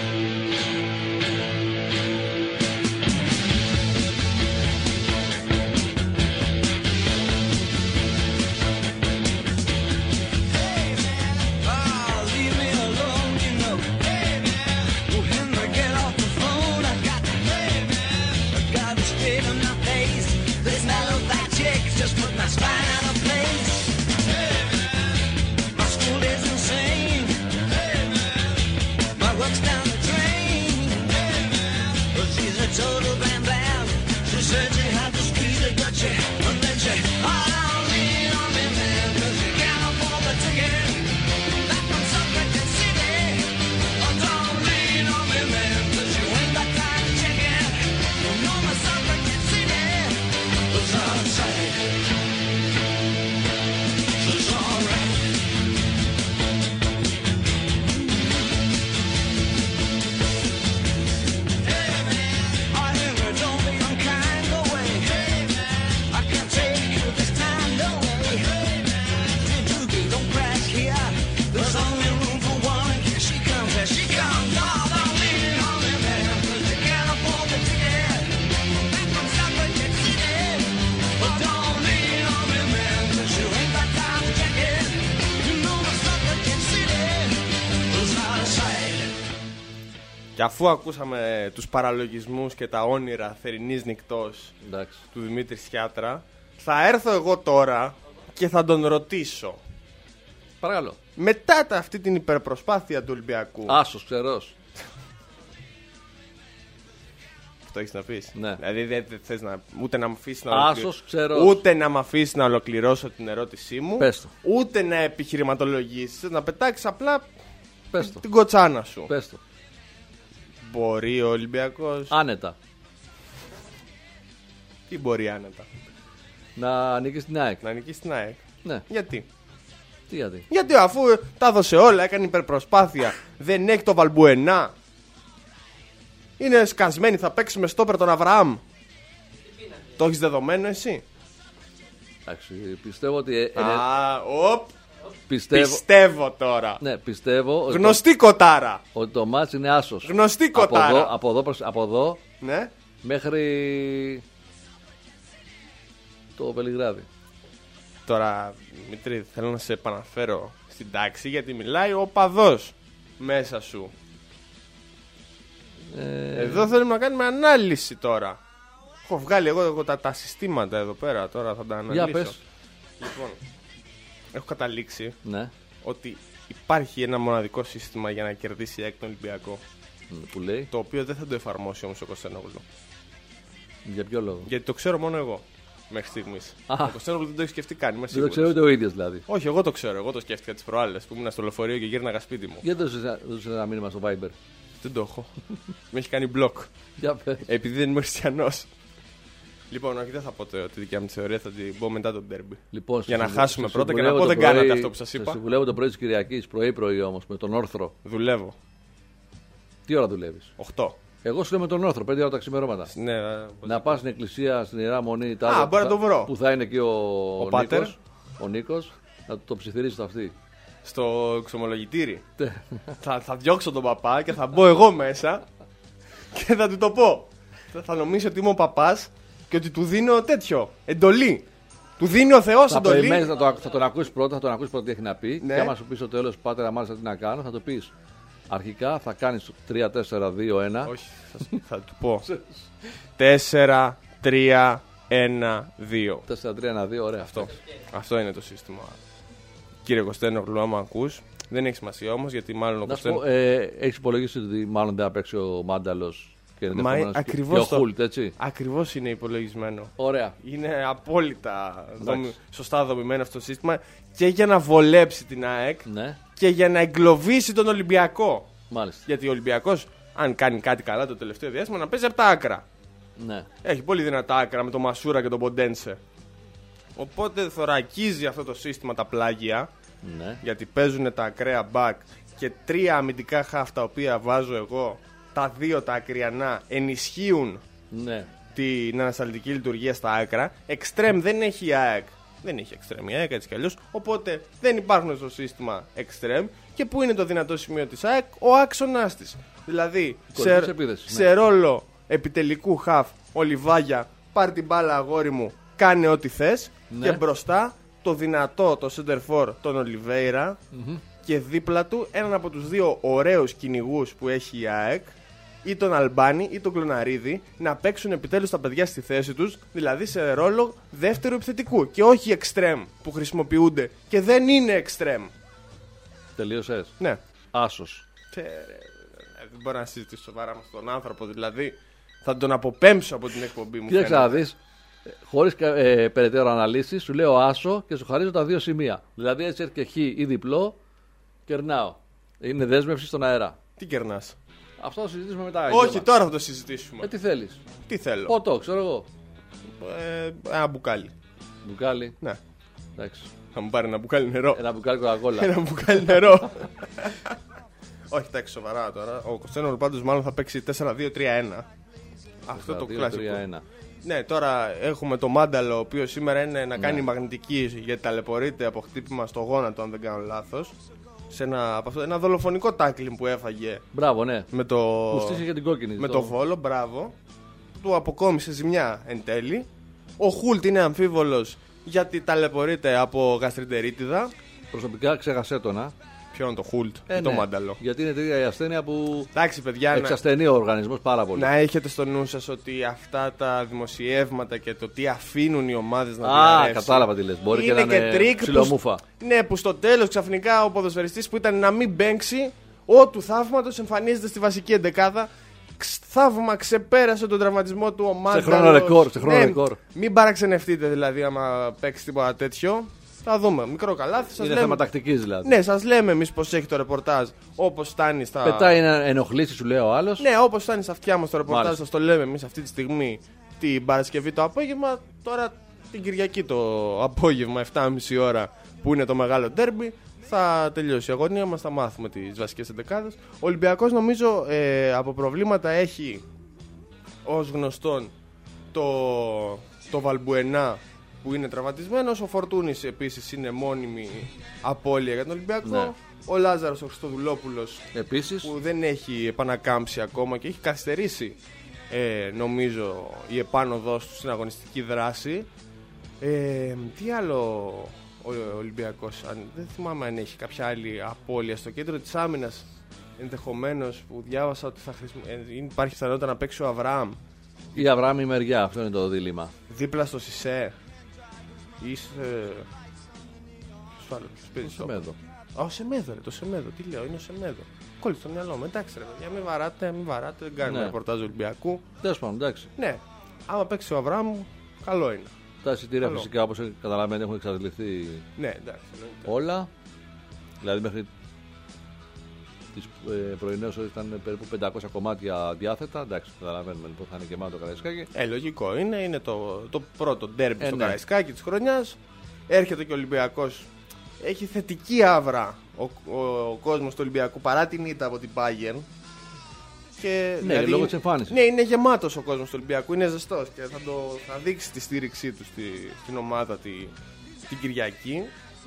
Και αφού ακούσαμε τους παραλογισμούς και τα όνειρα θερινής νυχτός του Δημήτρη Σιάτρα, θα έρθω εγώ τώρα και θα τον ρωτήσω. Παρακαλώ. Μετά αυτή την υπερπροσπάθεια του Ολυμπιακού. Άσος, ξερός. Αυτό έχεις να πεις? Ναι. Δηλαδή δεν θες ούτε να μ' αφήσεις να αφήσεις να ολοκληρώσω την ερώτησή μου. Πες το. Ούτε να επιχειρηματολογήσεις, να πετάξεις απλά την κοτσάνα σου. Πες το. Μπορεί ο Ολυμπιακός άνετα. Τι μπορεί άνετα? Να νικήσει την ΑΕΚ. Να νικήσει την ΑΕΚ. Ναι. Γιατί? Τι γιατί? Γιατί αφού τα έδωσε όλα, έκανε υπερπροσπάθεια, δεν έχει το Βαλμπουενά, είναι σκασμένη, θα παίξει με στόπερ τον Αβραάμ. Το έχεις δεδομένο εσύ? Εντάξει, πιστεύω ότι. Πιστεύω τώρα. Ναι, πιστεύω. Γνωστή κοτάρα. Ότι το μάτς είναι άσος. Γνωστή κοτάρα. Από εδώ Ναι. μέχρι το Βελιγράδι. Τώρα, Δημήτρη, θέλω να σε επαναφέρω στην τάξη γιατί μιλάει ο παδός μέσα σου. Εδώ θέλουμε να κάνουμε ανάλυση τώρα. Έχω βγάλει εγώ τα συστήματα εδώ πέρα, τώρα θα τα αναλύσω. Για πες. Λοιπόν, έχω καταλήξει Ναι. ότι υπάρχει ένα μοναδικό σύστημα για να κερδίσει η ΑΕΚ τον Ολυμπιακό. Που λέει. Το οποίο δεν θα το εφαρμόσει όμως ο Κωνσταντινόπουλο. Για ποιο λόγο. Γιατί το ξέρω μόνο εγώ μέχρι στιγμής. Ο Κωνσταντινόπουλο δεν το έχει σκεφτεί καν. Είμαι Δεν το σίγουρος. ξέρω ούτε ο ίδιος δηλαδή. Όχι, εγώ το ξέρω. Εγώ το σκέφτηκα τις προάλλες που ήμουν στο λεωφορείο και γύρναγα σπίτι μου. Γιατί δεν έδωσε ένα μήνυμα στο Viber. Δεν το έχω. Με έχει κάνει μπλοκ. Για πες. Επειδή δεν είμαι χριστιανός. Λοιπόν, όχι, δεν θα πω τη δικιά μου θεωρία, θα την πω μετά τον ντέρμπι. Λοιπόν, Για να σε χάσουμε πρώτα και να συμβουλεύω πω το δεν κάνατε πρωί- αυτό που σας είπα. Σε συμβουλεύω το πρωί της Κυριακής, πρωί όμως, με τον όρθρο. Δουλεύω. Τι ώρα δουλεύεις. 8. Εγώ σου λέω με τον όρθρο, 5 ώρα τα ξημερώματα. Ναι, Να πας στην εκκλησία, στην Ιερά Μονή, μπορεί να το βρω. που θα είναι εκεί Ο Πάτερ. ο Νίκος, να το ψιθυρίσει το αυτή. στο εξομολογητήρι. θα διώξω τον παπά και θα μπω εγώ μέσα και θα του το πω. Θα νομίσει ότι είμαι ο παπάς και ότι του δίνω τέτοιο. Εντολή. Του δίνει ο Θεός Θα εντολή. περιμένεις, θα τον ακούσεις πρώτα, τι έχει να πει. Ναι. Και άμα σου πει στο τέλος, Πάτερ, μάλιστα τι να κάνω, θα το πεις. Αρχικά θα κάνεις 3, 4, 2, 1. Όχι, θα του πω. 4, 3, 1, 2. 4, 3, 1, 2, ωραία. Αυτό είναι το σύστημα. Κύριε Κωστένογλου, άμα ακούς, δεν έχει σημασία όμως γιατί μάλλον ο Να σου πω, Κωστένογλου. έχεις υπολογίσει ότι μάλλον δεν θα παίξει ο Μάνταλος και είναι Μα ενδεχομένως ακριβώς και ο Χούλτ, έτσι. Ακριβώς είναι υπολογισμένο. Ωραία. Είναι απόλυτα Εντάξει. σωστά δομημένο αυτό το σύστημα και για να βολέψει την ΑΕΚ Ναι, και για να εγκλωβίσει τον Ολυμπιακό. μάλιστα. Γιατί ο Ολυμπιακός, αν κάνει κάτι καλά το τελευταίο διάστημα, να παίζει από τα άκρα. Ναι. Έχει πολύ δυνατά άκρα με τον Μασούρα και τον Ποντένσε. Οπότε θωρακίζει αυτό το σύστημα τα πλάγια. Ναι. Γιατί παίζουν τα ακραία μπακ και 3 αμυντικά χαφ τα οποία βάζω εγώ. Τα 2 τα ακριανά ενισχύουν Ναι. την ανασταλτική λειτουργία στα άκρα. Εξτρέμ δεν έχει η ΑΕΚ. Δεν έχει εξτρέμ η ΑΕΚ έτσι κι αλλιώς. Οπότε δεν υπάρχουν στο σύστημα εξτρέμ. Και πού είναι το δυνατό σημείο της ΑΕΚ, ο άξονας της. Δηλαδή Κορυφής επίδεσης, σε ρόλο επιτελικού χαφ, ο Λιβάγια, πάρει την μπάλα αγόρι μου, κάνε ό,τι θες. Ναι. Και μπροστά το δυνατό, το center for, τον Ολιβέιρα. Και δίπλα του έναν από τους 2 ωραίους κυνηγούς που έχει η ΑΕΚ, ή τον Αλμπάνη ή τον Κλωναρίδη, να παίξουν επιτέλους τα παιδιά στη θέση τους, δηλαδή σε ρόλο δεύτερου επιθετικού και όχι εξτρέμ που χρησιμοποιούνται και δεν είναι εξτρέμ. Τελείωσες. Ναι. Άσος. Δεν μπορώ να συζητήσω σοβαρά με αυτόν τον άνθρωπο, δηλαδή θα τον αποπέμψω από την εκπομπή μου. Κοίταξε να φαίνεται. δεις. Χωρίς περαιτέρω αναλύσεις, σου λέω άσο και σου χαρίζω τα 2 σημεία. Δηλαδή έτσι έρχεται χ ή διπλό, κερνάω. Είναι δέσμευση στον αέρα. Τι κερνάς? Αυτό θα συζητήσουμε μετά. Όχι, Γιώργο. τώρα θα το συζητήσουμε. Τι θέλεις. Τι θέλω? Ποτό, ξέρω εγώ. Ένα μπουκάλι. Μπουκάλι. Ναι. Εντάξει. Θα μου πάρει ένα μπουκάλι νερό. Ένα μπουκάλι κοκακόλα. Ένα μπουκάλι νερό. Όχι, εντάξει, σοβαρά τώρα. Ο Κωνσταντίνος πάντως μάλλον θα παίξει 4-2-3-1. Αυτό το 2, κλασικό. 3, 1. Ναι, τώρα έχουμε το Μάνταλο, ο οποίος σήμερα είναι να κάνει μαγνητική γιατί ταλαιπωρείται από χτύπημα στο γόνατο, αν δεν κάνω λάθος. Σε ένα δολοφονικό τάκλινγκ που έφαγε Μπράβο, ναι. με το, Που στήσε για την κόκκινη. με το Βόλο, μπράβο. Του αποκόμισε ζημιά εν τέλει. Ο Χούλτ είναι αμφίβολος γιατί ταλαιπωρείται από γαστριντερίτιδα. Προσωπικά ξέχασέ το να. Ποιο είναι το Χούλτ ή το Ναι. Μάνταλο? Γιατί είναι τέτοια η ασθένεια που Εντάξει, παιδιά, εξασθενεί ο οργανισμός πάρα πολύ. να έχετε στο νου σας ότι αυτά τα δημοσιεύματα και το τι αφήνουν οι ομάδες να Α, διαρρεύσει κατάλαβα τι λες. Μπορεί είναι και να είναι τρίκ ψιλομούφα. Ναι, που στο τέλος ξαφνικά ο ποδοσφαιριστής που ήταν να μην μπέξει, ο του θαύματος εμφανίζεται στη βασική εντεκάδα. Θαύμα, ξεπέρασε τον τραυματισμό του ο Μάνταλος. χρόνο ρεκόρ, σε χρόνο ρεκόρ. Μην παραξενευτείτε δηλαδή άμα παίξει τίποτα τέτοιο. Θα δούμε. Μικρό καλάθι. Σας Είναι λέμε... θέμα τακτικής δηλαδή. Ναι, σας λέμε εμείς πως έχει το ρεπορτάζ. Όπως φτάνει στα. Πετάει ένα ενοχλήσει, σου λέει ο άλλος. Ναι, όπως φτάνει στα αυτιά μας το ρεπορτάζ, Μάλιστα. σας το λέμε εμείς αυτή τη στιγμή την Παρασκευή το απόγευμα. Τώρα την Κυριακή το απόγευμα, 7.30 ώρα που είναι το μεγάλο ντέρμπι, θα τελειώσει η αγωνία μας, θα μάθουμε τις βασικές εντεκάδες. Ο Ολυμπιακός νομίζω από προβλήματα έχει ως γνωστόν το Βαλμπουενά που είναι τραυματισμένος. Ο Φορτούνης επίσης είναι μόνιμη απώλεια για τον Ολυμπιακό. Ναι. Ο Λάζαρος ο Χριστοδουλόπουλος Επίσης. που δεν έχει επανακάμψει ακόμα και έχει καθυστερήσει νομίζω η επάνωδός του στην αγωνιστική δράση. Τι άλλο ο Ολυμπιακός, δεν θυμάμαι αν έχει κάποια άλλη απώλεια στο κέντρο της άμυνας ενδεχομένως, που διάβασα ότι υπάρχει πιθανότητα να παίξει ο Αβραάμ. Η Αβραάμ η μεριά, αυτό είναι το δίλημμα. Δίπλα στο Σισέ ή Σεμέδο. Ο Σεμέδο, το Σεμέδο, τι λέω, είναι ο Σεμέδο. Κόλλησε στο μυαλό μου, εντάξει ρε παιδιά, μην βαράτε, δεν κάνουμε Ναι. ρεπορτάζ Ολυμπιακού. Τέλος πάντων, εντάξει. Ναι, άμα παίξει ο Αβραάμ, καλό είναι. Τα εισιτήρια Καλό. φυσικά, όπως καταλαβαίνετε, έχουν εξαντληθεί Ναι, εντάξει. εννοείται. όλα. Δηλαδή μέχρι τις πρωινές ώρες ήταν περίπου 500 κομμάτια διάθετα. Εντάξει, καταλαβαίνουμε λοιπόν θα είναι γεμάτο το Καραϊσκάκι. Λογικό είναι το πρώτο ντέρμπι στο ναι. Καραϊσκάκι της χρονιάς. Έρχεται και ο Ολυμπιακός. Έχει θετική άβρα ο κόσμος του Ολυμπιακού παρά την ήττα από την Bayern. Και, Ναι, λόγω της εμφάνισης. Ναι, είναι γεμάτος ο κόσμος του Ολυμπιακού, είναι ζεστός και θα δείξει τη στήριξή του στην ομάδα την Κυριακή.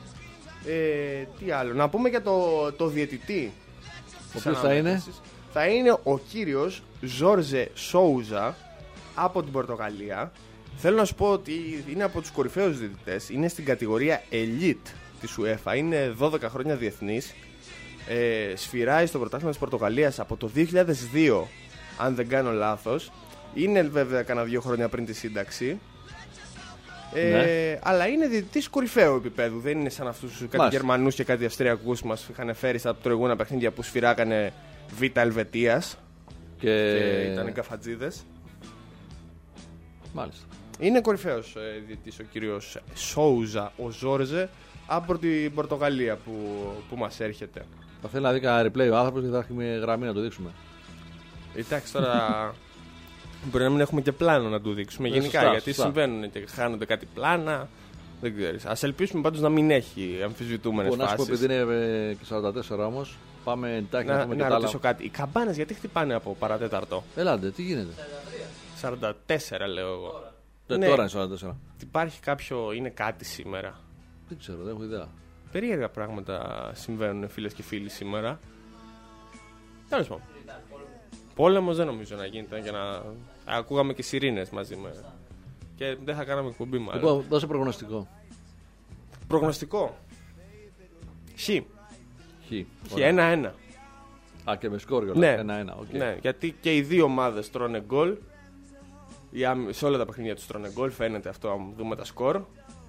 Τι άλλο, να πούμε για το διαιτητή. Ο οποίος θα είναι? Θα είναι ο κύριος Ζόρζε Σόουζα από την Πορτογαλία. Θέλω να σου πω ότι είναι από τους κορυφαίους διαιτητές. Είναι στην κατηγορία Elite της UEFA. Είναι 12 χρόνια διεθνής. Σφυράει στο πρωτάθλημα της Πορτογαλίας από το 2002, αν δεν κάνω λάθος. Είναι βέβαια κανένα 2 χρόνια πριν τη σύνταξη. Ναι. Αλλά είναι διαιτητής κορυφαίου επίπεδου. Δεν είναι σαν αυτούς κάτι Μάλιστα. Γερμανούς και κάτι Αυστριακούς που μας είχαν φέρει στα προηγούμενα παιχνίδια που σφυράγανε Β' Ελβετίας Και ήταν καφατζίδες. μάλιστα. Είναι κορυφαίος διαιτητής ο κύριος Σόουζα, ο Ζόρζε, από την Πορτογαλία που μας έρχεται. Θα θέλει να δει κανένα replay ο άνθρωπος και θα έχουμε γραμμή να το δείξουμε. Εντάξει, τώρα μπορεί να μην έχουμε και πλάνο να του δείξουμε γενικά, σωστά, γιατί σωστά. συμβαίνουν και χάνονται κάτι πλάνα. Δεν ξέρεις. Ας ελπίσουμε πάντως να μην έχει αμφισβητούμενες Λοιπόν, να σου πω, φάσεις. επειδή είναι και 44 όμως, πάμε εντάχει να πούμε και Να τα άλλα. ρωτήσω κάτι. Οι καμπάνες γιατί χτυπάνε από παρατέταρτο? Ελάτε, τι γίνεται. 44 λέω εγώ. Τώρα Ναι. είναι 44. Υπάρχει είναι κάτι σήμερα? Δεν ξέρω, δεν έχω ιδέα. Περίεργα πράγματα συμβαίνουν, φίλες και φίλοι, σήμερα. Τέλος πάντων. Πόλεμος δεν νομίζω να γίνεται και να ακούγαμε και σιρήνες μαζί με. Και δεν θα κάναμε εκπομπή μάλλον. Λοιπόν, δώσε προγνωστικό. Προγνωστικό. Χ. Χ. Χ. Ωραία. 1-1. Α, και με σκόριο. Ναι. 1-1. οκ. Ναι, γιατί και οι δύο ομάδες τρώνε γκολ. Σε όλα τα παιχνίδια τους τρώνε γκολ, φαίνεται αυτό αν δούμε τα σκορ.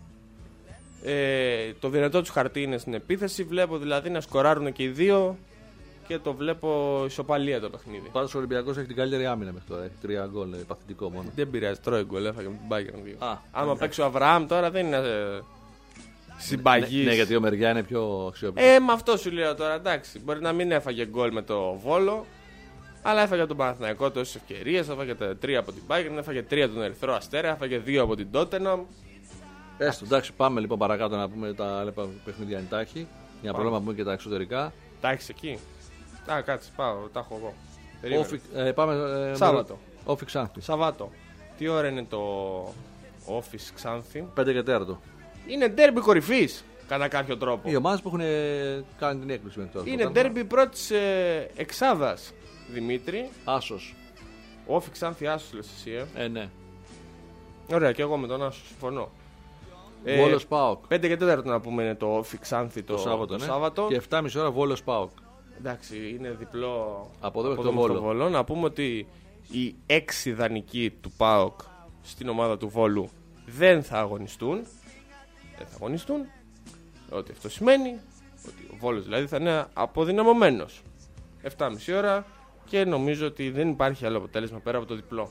Το δυνατό τους χαρτί είναι στην επίθεση. Βλέπω δηλαδή να σκοράρουν και οι δύο και το βλέπω ισοπαλία το παιχνίδι. Πάντως ο Ολυμπιακός έχει την καλύτερη άμυνα μέχρι τώρα. Έχει 3 γκολ, παθητικό μόνο. Δεν πειράζει, τρώει γκολ, έφαγε με την Bayern 2. Α, Άμα παίξει ο Αβραάμ τώρα δεν είναι συμπαγής. Ναι, γιατί ο Μεριά είναι πιο αξιόπιστο. Με αυτό σου λέω τώρα, εντάξει. Μπορεί να μην έφαγε γκολ με το Βόλο, αλλά έφαγε τον Παναθηναϊκό τόσες ευκαιρίες. Έφαγε 3 από την Bayern, έφαγε 3 από τον Ερυθρό Αστέρα, έφαγε 2 από την Tottenham. Έστω, εντάξει, πάμε λοιπόν παρακάτω να πούμε τα άλλα παιχνίδια εντάχει. Για να προλάβουμε να πούμε και τα εξωτερικά. Τα έχεις εκεί? Α, κάτσε, πάω, τα έχω εγώ. Περίμενε. Πάμε. Σάββατο. Όφι Ξάνθη. Σαββάτο. Τι ώρα είναι το Office Ξάνθη? 5 και 4. Είναι ντέρμπι κορυφής, κατά κάποιο τρόπο. Οι ομάδες που έχουν κάνει την έκπληξη μέχρι τώρα. Είναι ντέρμπι πρώτης εξάδας, Δημήτρη. Άσος. Όφι Ξάνθη Άσος λες εσύ, Ναι. Ωραία, και εγώ με τον Άσο συμφωνώ. Βόλος ΠΑΟΚ. 5 και 4 να πούμε είναι το Όφι Ξάνθη το Σάββατο. Και 7,5 ώρα Βόλος ΠΑΟΚ. Εντάξει, είναι διπλό Από εδώ μέχρι το το Βόλο. Να πούμε ότι οι 6 δανεικοί του ΠΑΟΚ στην ομάδα του Βόλου δεν θα αγωνιστούν. Ότι αυτό σημαίνει ότι ο Βόλος δηλαδή θα είναι αποδυναμωμένος. 7,5 ώρα και νομίζω ότι δεν υπάρχει άλλο αποτέλεσμα πέρα από το διπλό.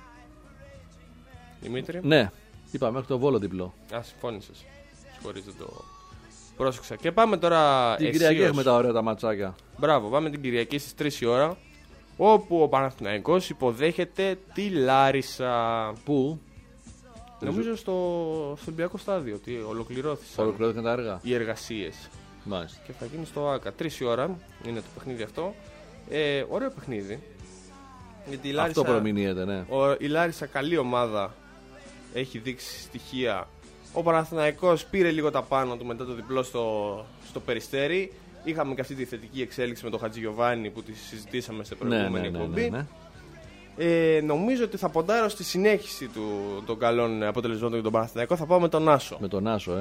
Δημήτρη. Ναι, είπα μέχρι το Βόλο διπλό. Α, συμφώνησες. Συγχωρείς, δεν το πρόσεξα. Και πάμε τώρα. Την Κυριακή έχουμε τα ωραία τα ματσάκια. Μπράβο, πάμε την Κυριακή στις 3 η ώρα. Όπου ο Παναθηναϊκός υποδέχεται τη Λάρισα. Πού? Νομίζω στο Ολυμπιακό στάδιο. Ότι ολοκληρώθηκαν Ολοκληρώθηκαν τα έργα. οι εργασίες. Μάλιστα. Και θα γίνει στο ΆΚΑ. 3 η ώρα είναι το παιχνίδι αυτό. Ωραίο παιχνίδι. Γιατί η Λάρισα, Αυτό προμηνύεται, ναι. η Λάρισα καλή ομάδα. Έχει δείξει στοιχεία Ο Παναθηναϊκός πήρε λίγο τα πάνω του μετά το διπλό στο Περιστέρι. Είχαμε και αυτή τη θετική εξέλιξη με τον Χατζηγιοβάνι που τη συζητήσαμε σε προηγούμενη εκπομπή. Νομίζω ότι θα ποντάρω στη συνέχιση των καλών αποτελεσμάτων για τον Παναθηναϊκό. Θα πάω με τον Άσο. Με τον Άσο,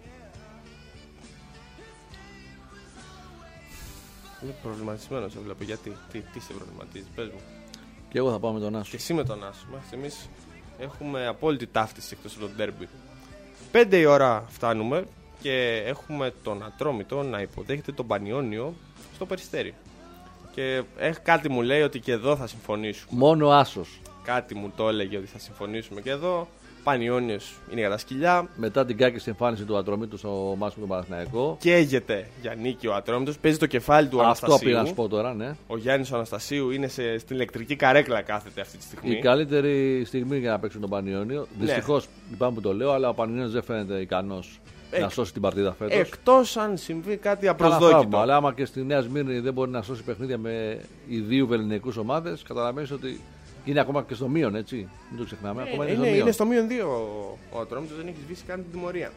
Είμαι προβληματισμένος, βλέπω. Γιατί, τι σε προβληματίζει, πες μου. Και εγώ θα πάω με τον Άσο. Και εσύ με τον Άσο. Εμείς έχουμε απόλυτη ταύτιση εκτός από τον ντέρμπι. 5 η ώρα φτάνουμε και έχουμε τον Ατρόμητο να υποδέχεται τον Πανιόνιο στο Περιστέρι. Και κάτι μου λέει ότι και εδώ θα συμφωνήσουμε. Μόνο Άσος. Κάτι μου το έλεγε ότι θα συμφωνήσουμε και εδώ. Πανιόνιος είναι για τα σκυλιά. Μετά την κάκιστη εμφάνιση του Ατρομήτου στο μάτς με τον Παναθηναϊκό. Καίγεται για νίκη ο Ατρόμητος. Παίζει το κεφάλι του Αναστασίου. Αυτό πήγα να σου πω τώρα, ναι. Ο Γιάννης ο Αναστασίου είναι στην ηλεκτρική καρέκλα κάθεται αυτή τη στιγμή. Η καλύτερη στιγμή για να παίξει τον Πανιόνιο. Ναι. Δυστυχώς λυπάμαι που το λέω, αλλά ο Πανιόνιος δεν φαίνεται ικανός να σώσει την παρτίδα φέτος. Εκτός αν συμβεί κάτι απροσδόκητο. Αλλά άμα και στη Νέα Σμύρνη δεν μπορεί να σώσει παιχνίδια με ιδίου βεληνικούς ομάδες, καταλαβαίνεις ότι. Είναι ακόμα και στο μείον, έτσι. Μην το ξεχνάμε. Ακόμα είναι στο μείον 2 ο Ατρόμητος, δεν έχει σβήσει καν την τιμωρία.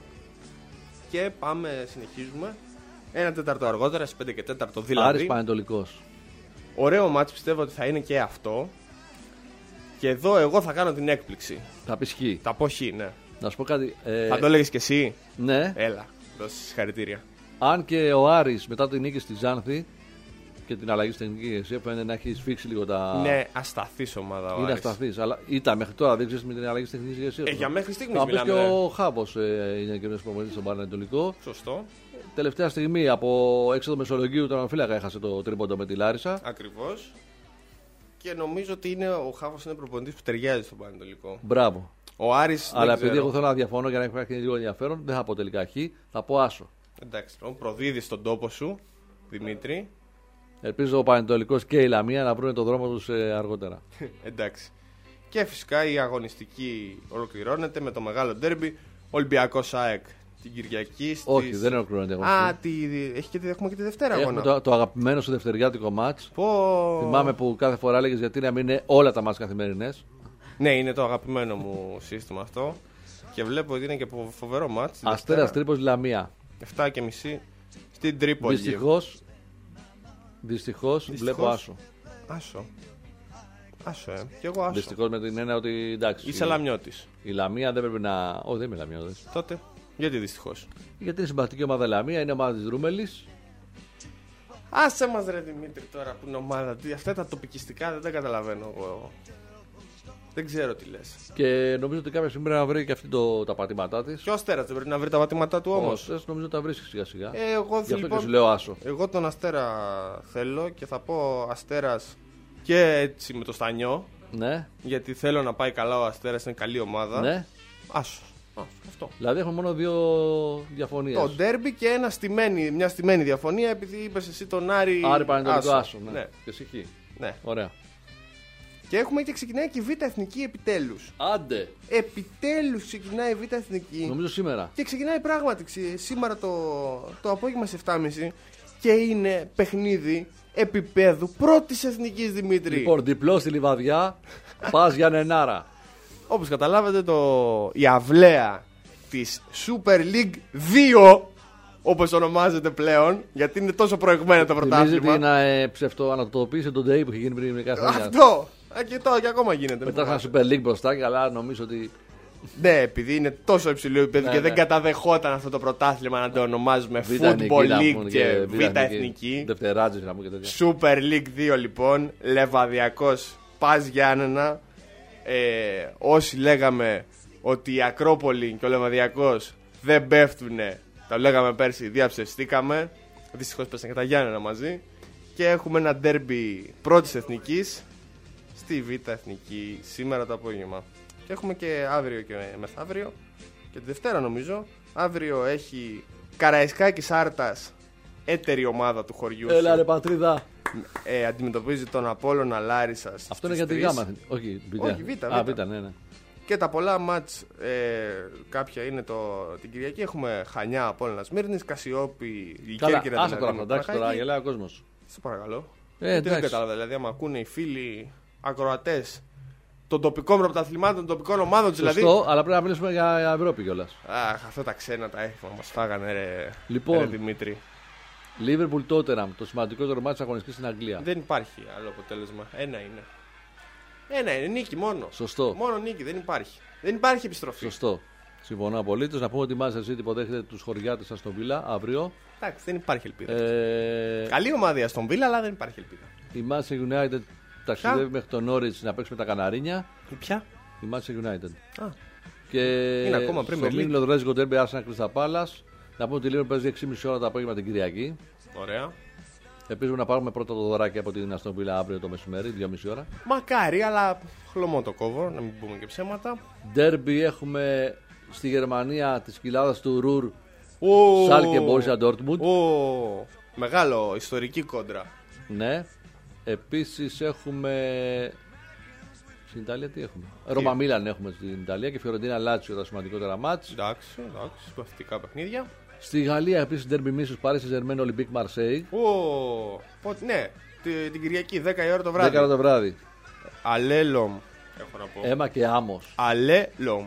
Και πάμε, συνεχίζουμε. 1/4 αργότερα, στις 5 και 4 δηλαδή. Άρης Πανετολικός. Ωραίο μάτς, πιστεύω ότι θα είναι και αυτό. Και εδώ εγώ θα κάνω την έκπληξη. Θα πεις χ. Θα πω χ, ναι. Να σου πω κάτι. Θα το έλεγες και εσύ. Ναι. Έλα, δώσε συγχαρητήρια. Αν και ο Άρης μετά την νίκη στη Ζάνθη και την αλλαγή στην τεχνική ηγεσία φαίνεται να έχει σφίξει λίγο τα. Ναι, ασταθής ομάδα. Είναι ασταθής, αλλά ήταν μέχρι τώρα, δεν ξέρει με την αλλαγή στην τεχνική ηγεσία. Για μέχρι στιγμής θα πεις μιλάμε. Και ο Χάβος είναι και ένας προπονητής στον Πανετολικό. Σωστό. Τελευταία στιγμή από έξοδο Μεσολογγίου τον Αμφίλακα έχασε το τρίποντο με τη Λάρισα. Ακριβώς. Και νομίζω ότι ο Χάβος είναι προπονητής που ταιριάζει στον Πανετολικό. Μπράβο. Ο Άρης. Αλλά επειδή εγώ θέλω να διαφωνώ για να υπάρχει λίγο ενδιαφέρον, δεν θα πω τελικά χ, θα πω Άσο. Εντάξει, προδίδεις τον τόπο σου, Δημήτρη. Ελπίζω ο Πανετολικός και η Λαμία να βρουν τον δρόμο τους αργότερα. Εντάξει. Και φυσικά η αγωνιστική ολοκληρώνεται με το μεγάλο ντέρμπι Ολυμπιακός ΑΕΚ την Κυριακή. Στις... Όχι, δεν ολοκληρώνεται. Έχουμε και τη Δευτέρα αγώνα. Έχουμε το αγαπημένο σου δευτεριάτικο μάτς. Θυμάμαι που κάθε φορά έλεγες γιατί να μην είναι όλα τα μάτς καθημερινές. Ναι, είναι το αγαπημένο μου σύστημα αυτό. Και βλέπω ότι είναι και φοβερό μάτς. Αστέρας Τρίπολης Λαμία. 7:30 στην Τρίπολη. Δυστυχώς βλέπω Άσο. Άσο, και εγώ Άσο. Δυστυχώς με την έννοια ότι εντάξει. Είσαι Λαμιώτης. Η Λαμία δεν πρέπει να. Όχι, δεν είμαι Λαμιώτης. Τότε, γιατί δυστυχώς? Γιατί είναι συμπαθητική ομάδα Λαμία, είναι ομάδα της Ρούμελης. Άσε μας ρε Δημήτρη τώρα που είναι ομάδα. Αυτά τα τοπικιστικά δεν τα καταλαβαίνω εγώ. Δεν ξέρω τι λες. Και νομίζω ότι κάποια στιγμή πρέπει να βρει και αυτή τα πατήματά της. Και ο Αστέρας δεν πρέπει να βρει τα πατήματά του όμως. Νομίζω ότι τα βρίσκει σιγά σιγά. Εγώ γι' αυτό και σου λέω Άσο. Εγώ τον Αστέρα θέλω και θα πω Αστέρας και έτσι με το Στανιό. Ναι. Γιατί θέλω να πάει καλά ο Αστέρας, είναι καλή ομάδα. Ναι. Άσο. Αυτό. Δηλαδή έχουμε μόνο δύο διαφωνίες. Το ντέρμπι και μια στημένη διαφωνία επειδή είπες εσύ τον Άρη. Άρη Πανετολικό Άσο. Ναι. Και εσύ χ. Ναι. Ωραία. Και έχουμε και ξεκινάει και η Β' Εθνική επιτέλους. Άντε! Επιτέλους ξεκινάει η Β' Εθνική. Νομίζω σήμερα. Και ξεκινάει πράγματι σήμερα το απόγευμα στις 7:30 και είναι παιχνίδι επίπεδου πρώτης εθνικής, Δημήτρη. Λοιπόν, διπλό στη Λιβαδιά, πας για Νενάρα. Όπως καταλάβατε, η αυλαία της Super League 2, όπως ονομάζεται πλέον, γιατί είναι τόσο προηγμένο το πρωτάθλημα. Θυμίζει την ψευτοανατοπίση τον ΤΕΙ που είχε γίνει πριν μερικά χρόνια. Αυτό! Και ακόμα γίνεται. Μετά είχαν Super League μπροστά, αλλά νομίζω ότι. Ναι, επειδή είναι τόσο υψηλό επίπεδο και δεν καταδεχόταν αυτό το πρωτάθλημα να το ονομάζουμε Football League και Β' Εθνική. Δευτεράτζες να πούμε και τέτοια. Super League 2 λοιπόν, Λεβαδιακός Πας Γιάννενα. Όσοι λέγαμε ότι η Ακρόπολη και ο Λεβαδιακός δεν πέφτουνε, τα λέγαμε πέρσι, διαψευστήκαμε. Δυστυχώς πέσαν και τα Γιάννενα μαζί. Και έχουμε ένα ντέρμπι πρώτης εθνικής στη Β' Εθνική σήμερα το απόγευμα. Και έχουμε και αύριο και μεθαύριο και τη Δευτέρα νομίζω. Αύριο έχει Καραϊσκάκης Άρτας, έτερη ομάδα του χωριού. Έλα ρε πατρίδα. Αντιμετωπίζει τον Απόλλωνα Λάρισσας. Αυτό είναι για τη Γάμα. Όχι, Β'. Ναι. Και τα πολλά μάτς, κάποια είναι την Κυριακή. Έχουμε Χανιά, Απόλλωνα Σμύρνης, Κασιόπη, η Κέρκυρα. Άσε τώρα, εντάξει τώρα, γελάει ο κόσμος. Σε παρακαλώ. Δεν κατάλαβα, δηλαδή άμα ακούνε οι φίλοι ακροατές των τοπικών πρωταθλημάτων, των τοπικών ομάδων. Σωστό, Δηλαδή. αλλά πρέπει να μιλήσουμε για Ευρώπη κιόλας. Αχ, αυτά τα ξένα τα έχουμε. Μας φάγανε, ρε, Λοιπόν. ρε Δημήτρη. Liverpool Tottenham, το σημαντικότερο μάτι αγωνιστική στην Αγγλία. Δεν υπάρχει άλλο αποτέλεσμα. Ένα είναι. Νίκη μόνο. Σωστό. Μόνο νίκη, δεν υπάρχει. Δεν υπάρχει επιστροφή. Σωστό. Συμφωνώ απολύτως. Να πούμε ότι η Manchester City υποδέχεται τους χωριάτες Aston Villa αύριο. Εντάξει, δεν υπάρχει ελπίδα. Καλή ομάδα η Aston Villa, αλλά δεν υπάρχει ελπίδα. Η Manchester United ταξιδεύει μέχρι τον Norwich να παίξει με τα Καναρίνια. Η ποια? Η Manchester United. Α. Και Είναι ακόμα στο Premier League. μήνυλο Ρέζικο Derby Arsenal Crystal Palace. Να πούμε ότι η Liverpool παίζει 6,5 ώρα το απόγευμα την Κυριακή. Ωραία. Ελπίζουμε να πάρουμε πρώτα το δωράκι από την Aston Villa αύριο το μεσημέρι, 2,5 ώρα. Μακάρι, αλλά χλωμό το κόβω, να μην πούμε και ψέματα. Derby έχουμε στη Γερμανία τη κοιλάδα του Ρουρ. Ω, Σάλκε Μπόρσια Ντόρτμουντ. Μεγάλο, ιστορική κόντρα. Ναι. Επίσης έχουμε. Στην Ιταλία τι έχουμε? Ρώμα Μίλαν έχουμε στην Ιταλία και Φιωρεντίνα Λάτσιο τα σημαντικότερα μάτς. Εντάξει, σπαθητικά παιχνίδια. Στη Γαλλία επίσης Derby Μίσους Πάρης Ζερμέν Ολυμπίκ Μαρσέη. Ναι, την Κυριακή, 10 η ώρα το βράδυ. 10 ώρα το βράδυ. Αλέλομ, έχω να πω. Έμα και άμμος. Αλέλομ.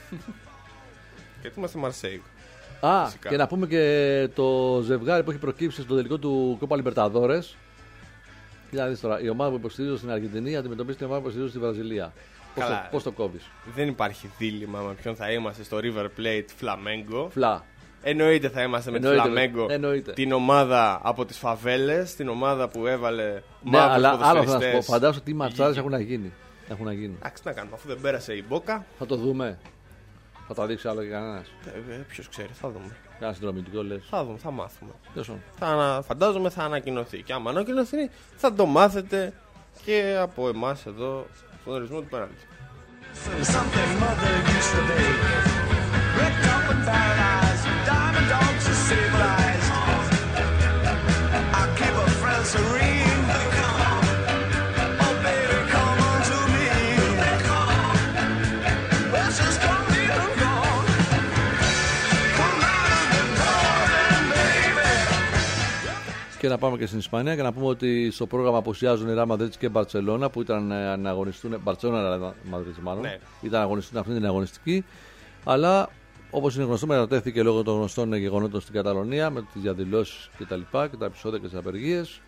Γιατί είμαστε Μαρσέη. Α, φυσικά. και να πούμε και το ζευγάρι που έχει προκύψει στο τελικό του Κόπα Λιμπερταδόρες. Κοίτα να δεις τώρα, η ομάδα που υποστηρίζω στην Αργεντινή αντιμετωπίζει την ομάδα που υποστηρίζω στη Βραζιλία. Πώς το κόβεις? Δεν υπάρχει δίλημμα με ποιον θα είμαστε στο River Plate Flamengo. Φλα. Εννοείται θα είμαστε με τη Flamengo. Την ομάδα από τις φαβέλες, την ομάδα που έβαλε μαύρους ποδοσφαιριστές. Αλλά άλλο θα σου πω, φαντάζομαι τι ματσάρες έχουν γίνει. Εντάξει, τι να κάνουμε, αφού δεν πέρασε η Μπόκα. Θα το δούμε. Θα τα δείξει άλλο και κανένας? Ποιος ξέρει, θα δούμε. Ένα συνδρομητικό λες? Θα δούμε, θα μάθουμε. Φαντάζομαι θα ανακοινωθεί. Και άμα ανακοινωθεί, θα το μάθετε και από εμάς εδώ στον ορισμό του πέναλτι. Και να πάμε και στην Ισπανία και να πούμε ότι στο πρόγραμμα απουσιάζουν η Ρεάλ Μαδρίτης και η Μπαρτσελώνα που ήταν να αγωνιστούν. Μπαρτσελώνα Μαδρίτης μάλλον. Ναι. Ήταν να αγωνιστούν αυτή την αγωνιστική. Αλλά όπως είναι γνωστό, μετατέθηκε λόγω των γνωστών γεγονότων στην Καταλωνία με τις διαδηλώσεις και τα επεισόδια και τις απεργίες.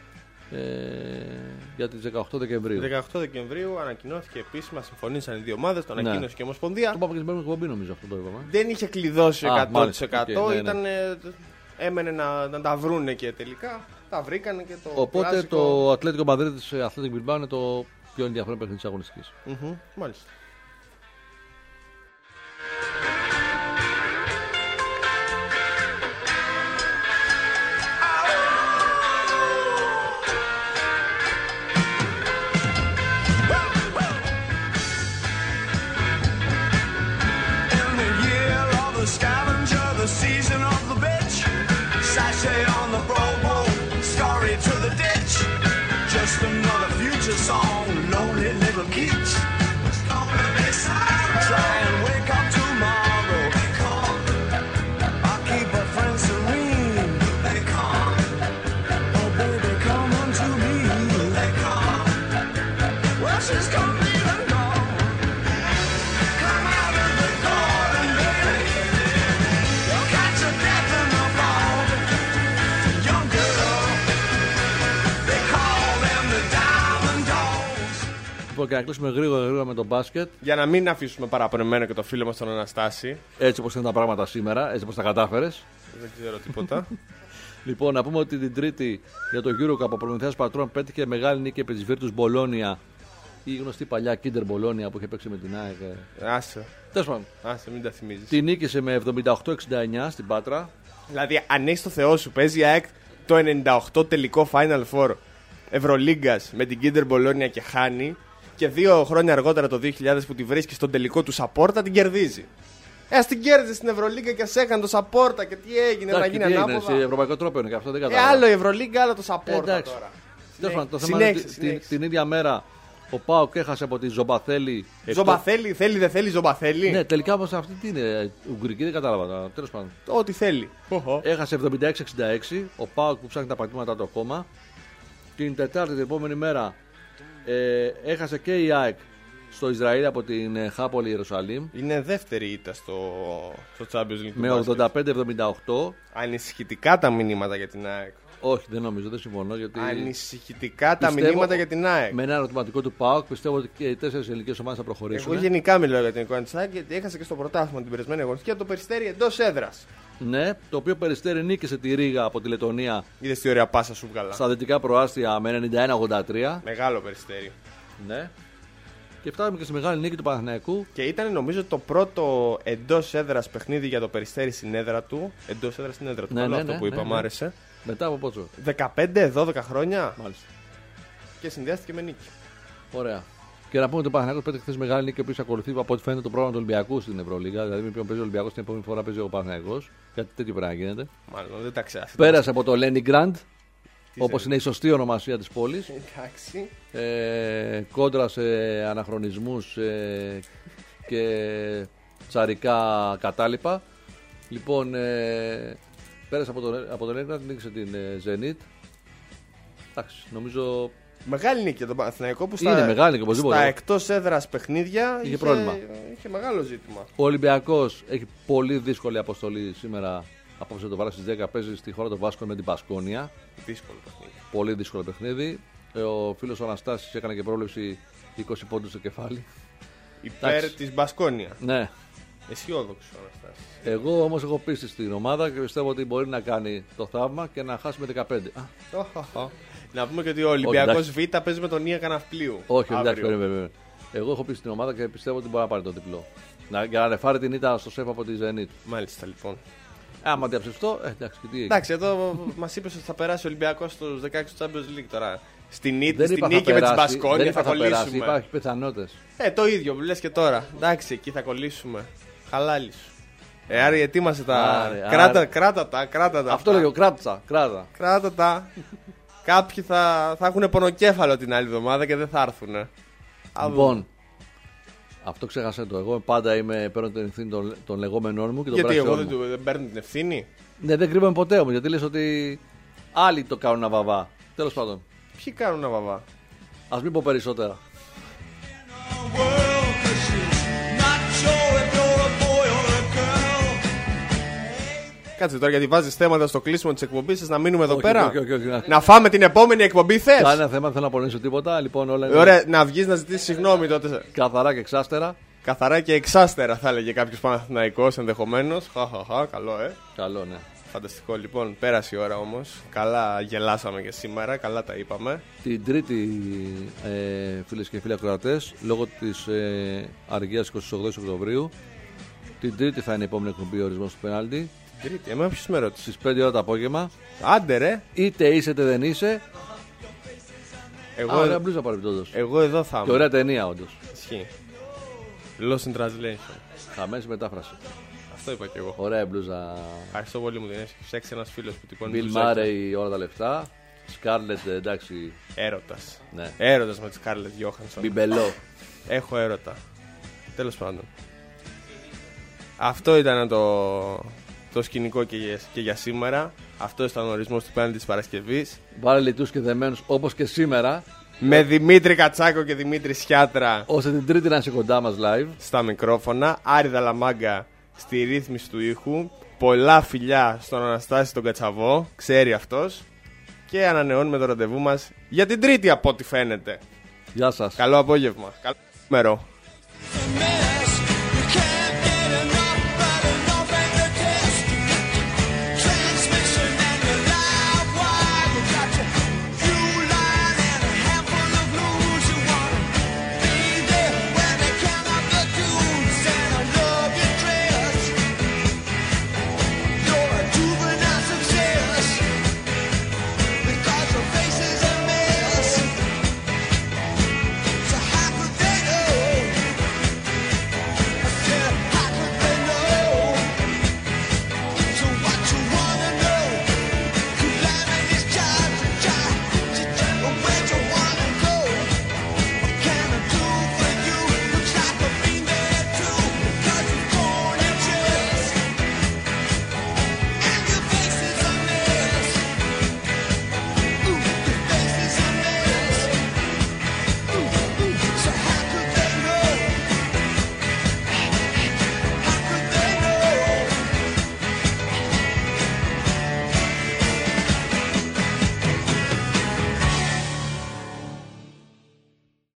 Για τις 18 Δεκεμβρίου. 18 Δεκεμβρίου ανακοινώθηκε επίσημα, συμφωνήσαν οι δύο ομάδες, το ανακοίνωσε και η Ομοσπονδία. Το είπαμε και στην εκπομπή, νομίζω αυτό το είπαμε. Δεν είχε κλειδώσει 100%. Okay, ήταν. Έμενε να τα βρούνε και τελικά τα βρήκανε και το. Οπότε κλασικό... το Ατλέτικο Μαδρίτης Athletic Bilbao είναι το πιο ενδιαφέρον παιχνίδι της αγωνιστικής. Μάλιστα. On the Brobo, scurry to the ditch. Just another future song, lonely little kids. Try and wake up tomorrow. I'll keep a friend serene. Oh baby, come unto me. Well, she's coming and gone. Come out of the garden, baby. You'll catch a death in the fall. Λοιπόν, και να κλείσουμε γρήγορα με το μπάσκετ. Για να μην αφήσουμε παραπονεμένο και το φίλο μας τον Αναστάση. Έτσι όπως είναι τα πράγματα σήμερα, έτσι όπως τα κατάφερες. Δεν ξέρω τίποτα. Λοιπόν, να πούμε ότι την Τρίτη για το EuroCup ο προμηθέας Πατρών πέτυχε μεγάλη νίκη επί της Virtus Bologna, η γνωστή παλιά Kinder Bologna που είχε παίξει με την ΑΕΚ. Άσε. Τέλος πάντων. Άσε, μην τα θυμίζεις. Την νίκησε με 78-69 στην Πάτρα. Δηλαδή, αν έχεις το Θεό σου, παίζει η ΑΕΚ το 98 τελικό Final Four Ευρωλίγκας με την Kinder Bologna και χάνει. Και 2 χρόνια αργότερα, το 2000, που τη βρίσκει στον τελικό του Σαπόρτα, την κερδίζει. Ας την κέρδιζε στην Ευρωλίγκα και ας έκανε το Σαπόρτα και τι έγινε, να γίνει ανάποδα. Σε ευρωπαϊκό τρόπο είναι και αυτό, δεν κατάλαβα. Άλλο η Ευρωλίγκα, άλλο το Σαπόρτα τώρα. Το θέμα είναι ότι την ίδια μέρα ο ΠΑΟΚ έχασε από τη Ζομπαθέλη. Ζομπαθέλη, θέλει, δεν θέλει, Ζομπαθέλη. Ναι, τελικά όμως αυτή τι είναι, Ουγγρική, δεν κατάλαβα. Τέλος πάντων. Ό,τι θέλει. Έχασε 76-66, ο ΠΑΟΚ που ψάχνει τα πατήματα του ακόμα. Την Τετάρτη, την επόμενη μέρα, έχασε και η ΑΕΚ στο Ισραήλ από την Χάπολη Ιερουσαλήμ. Είναι δεύτερη ήττα στο Champions League. Με του μπάσκετ. 85-78. Ανησυχητικά τα μηνύματα για την ΑΕΚ. Όχι, δεν νομίζω, δεν συμφωνώ. Γιατί Ανησυχητικά τα πιστεύω, μηνύματα για την ΑΕΚ. Με ένα ερωτηματικό του ΠΑΟΚ πιστεύω ότι και οι 4 ελληνικές ομάδες θα προχωρήσουν. Εγώ γενικά μιλάω για την εικόνα της ΑΕΚ γιατί έχασε και στο πρωτάθλημα την περασμένη αγωνιστική από το Περιστέρι εντός έδρας. Ναι, το οποίο Περιστέρι νίκησε τη Ρήγα από τη Λετωνία Είδες τι ωραία πάσα σου βγάλα. στα δυτικά προάστια με 91-83. Μεγάλο Περιστέρι. Ναι. Και φτάνουμε και στη μεγάλη νίκη του Παναθηναϊκού. Και ήταν νομίζω το πρώτο εντός έδρας παιχνίδι για το Περιστέρι στην έδρα του. Εντός έδρας στην έδρα του. Ναι, Καλό ναι, αυτό ναι, που είπα, ναι, μου ναι. άρεσε. Μετά από πόσο. 15-12 χρόνια Μάλιστα. και συνδυάστηκε με νίκη. Ωραία. Και να πούμε ότι ο Παναθηναϊκός πέτυχε χθες μεγάλη νίκη, ο οποίος ακολουθεί από ό,τι φαίνεται το πρόγραμμα του Ολυμπιακού στην Ευρωλίγα. Δηλαδή, με ποιον παίζει ο Ολυμπιακός την επόμενη φορά παίζει ο Παναθηναϊκός. Κάτι τέτοιο πρέπει να γίνεται. Μάλλον δεν τα ξέρει. Πέρασε από το Leningrad, όπως είναι η σωστή ονομασία της πόλης. Εντάξει. Κόντρα σε αναχρονισμούς και τσαρικά κατάλοιπα. Λοιπόν, πέρασε από το Leningrad, νίκησε την Zenit. Εντάξει, νομίζω Μεγάλη νίκη για τον Παναθηναϊκό που είναι μεγάλη νίκη οπωσδήποτε. στα εκτός έδρας παιχνίδια Είχε πρόβλημα. Είχε μεγάλο ζήτημα. Ο Ολυμπιακός έχει πολύ δύσκολη αποστολή σήμερα. Απόψε το βράδυ στις 10 παίζει στη χώρα των Βάσκων με την Πασκόνια. Δύσκολο παιχνίδι. Πολύ δύσκολο παιχνίδι. Ο φίλος ο Αναστάσης έκανε και πρόβλεψη 20 πόντους στο κεφάλι. Υπέρ Εντάξει. της Μπασκόνια. Ναι. Αισιόδοξο Αναστάση. Εγώ όμως έχω πίστη στην ομάδα και πιστεύω ότι μπορεί να κάνει το θαύμα και να χάσει με 15. Να πούμε και ότι ο Ολυμπιακός Β παίζει με τον Ία Καναυπλίου. Όχι, εντάξει, αύριο. περίμενε. Εγώ έχω πει στην ομάδα και πιστεύω ότι μπορεί να πάρει το διπλό. Για να ρεφάρει την ήττα στο σεφ από τη Zenit. Μάλιστα λοιπόν. Άμα διαψευστώ, εντάξει, και τι έγινε. Εντάξει, εδώ μας είπες ότι θα περάσει ο Ολυμπιακός στους 16 του Champions League τώρα. Στην Δεν νίκη είπα θα με την περάσει, Μπασκόνια δεν θα είπα θα περάσει, κολλήσουμε. υπάρχει πιθανότητες. Το ίδιο λες και τώρα. Εντάξει, εκεί θα κολλήσουμε. Χαλάλι σου. Άρη, ετοίμασε τα. Άρη. Κράτα τα. Αυτό λέγω, κράτα. Κράτα τα. Κάποιοι θα έχουν πονοκέφαλο την άλλη εβδομάδα και δεν θα έρθουν. Λοιπόν, αυτό ξέχασα το. Εγώ πάντα παίρνω την ευθύνη των λεγόμενών μου και των Γιατί εγώ πράξεών μου. δεν παίρνω την ευθύνη. Ναι, δεν κρύβομαι ποτέ όμως, γιατί λες ότι άλλοι το κάνουν αβαβά. Τέλος πάντων, Ποιοι κάνουν ένα βαβά. ας μην πω περισσότερα. Κάτσε τώρα γιατί βάζεις θέματα στο κλείσιμο της εκπομπής σας να μείνουμε εδώ Όχι, πέρα. όχι. Να φάμε την επόμενη εκπομπή θες. Κανένα θέμα, δεν θέλω να απολύσω τίποτα. Λοιπόν, όλα είναι Ωραία, να βγεις να ζητήσεις συγγνώμη τότε. καθαρά και εξάστερα. Καθαρά και εξάστερα θα έλεγε κάποιος Παναθηναϊκός ενδεχομένως. Καλό, Καλό, ναι. Φανταστικό λοιπόν, πέρασε η ώρα όμως. Καλά γελάσαμε και σήμερα, καλά τα είπαμε. Την Τρίτη, φίλες και φίλοι ακροατές, λόγω της αργίας 28 Οκτωβρίου, την Τρίτη θα είναι η επόμενη εκπομπή ορισμός του πέναλτι. Τρίτη, εμένα ποιος με ρώτησε. Στις 5 ώρα το απόγευμα. Άντε ρε. Είτε είσαι είτε δεν είσαι. Ωραία μπλούζα παρεμπιπτόντως. Εγώ εδώ θα είμαι. Και ωραία ταινία, όντως. Ισχύει. Lost in translation. Χαμένη μετάφραση. Αυτό είπα και εγώ. Ωραία μπλούζα. Ευχαριστώ πολύ μου την έχει φτιάξει ένας φίλος που τυπώνει Bill μπλουζάκια. Murray, όλα τα λεφτά. Scarlett, εντάξει. Έρωτας. Ναι. Έρωτας με τη Scarlett Johansson. Μπιμπελό. Έχω έρωτα. Τέλος πάντων. Αυτό ήταν το σκηνικό και για σήμερα. Αυτό ήταν ο ορισμός του πέναλτι της Παρασκευής. Βάλε λιτούς και δεμένους όπως και σήμερα. Με Δημήτρη Κατσάκο και Δημήτρη Σιάτρα Ώστε την Τρίτη να είσαι κοντά μας live. στα μικρόφωνα. Άρη Δαλαμάγκα στη ρύθμιση του ήχου. Πολλά φιλιά στον Αναστάση τον Κατσαβό. Ξέρει αυτός. Και ανανεώνουμε το ραντεβού μας για την Τρίτη από ό,τι φαίνεται. Γεια σας. Καλό απόγευμα. Καλό ημέρο.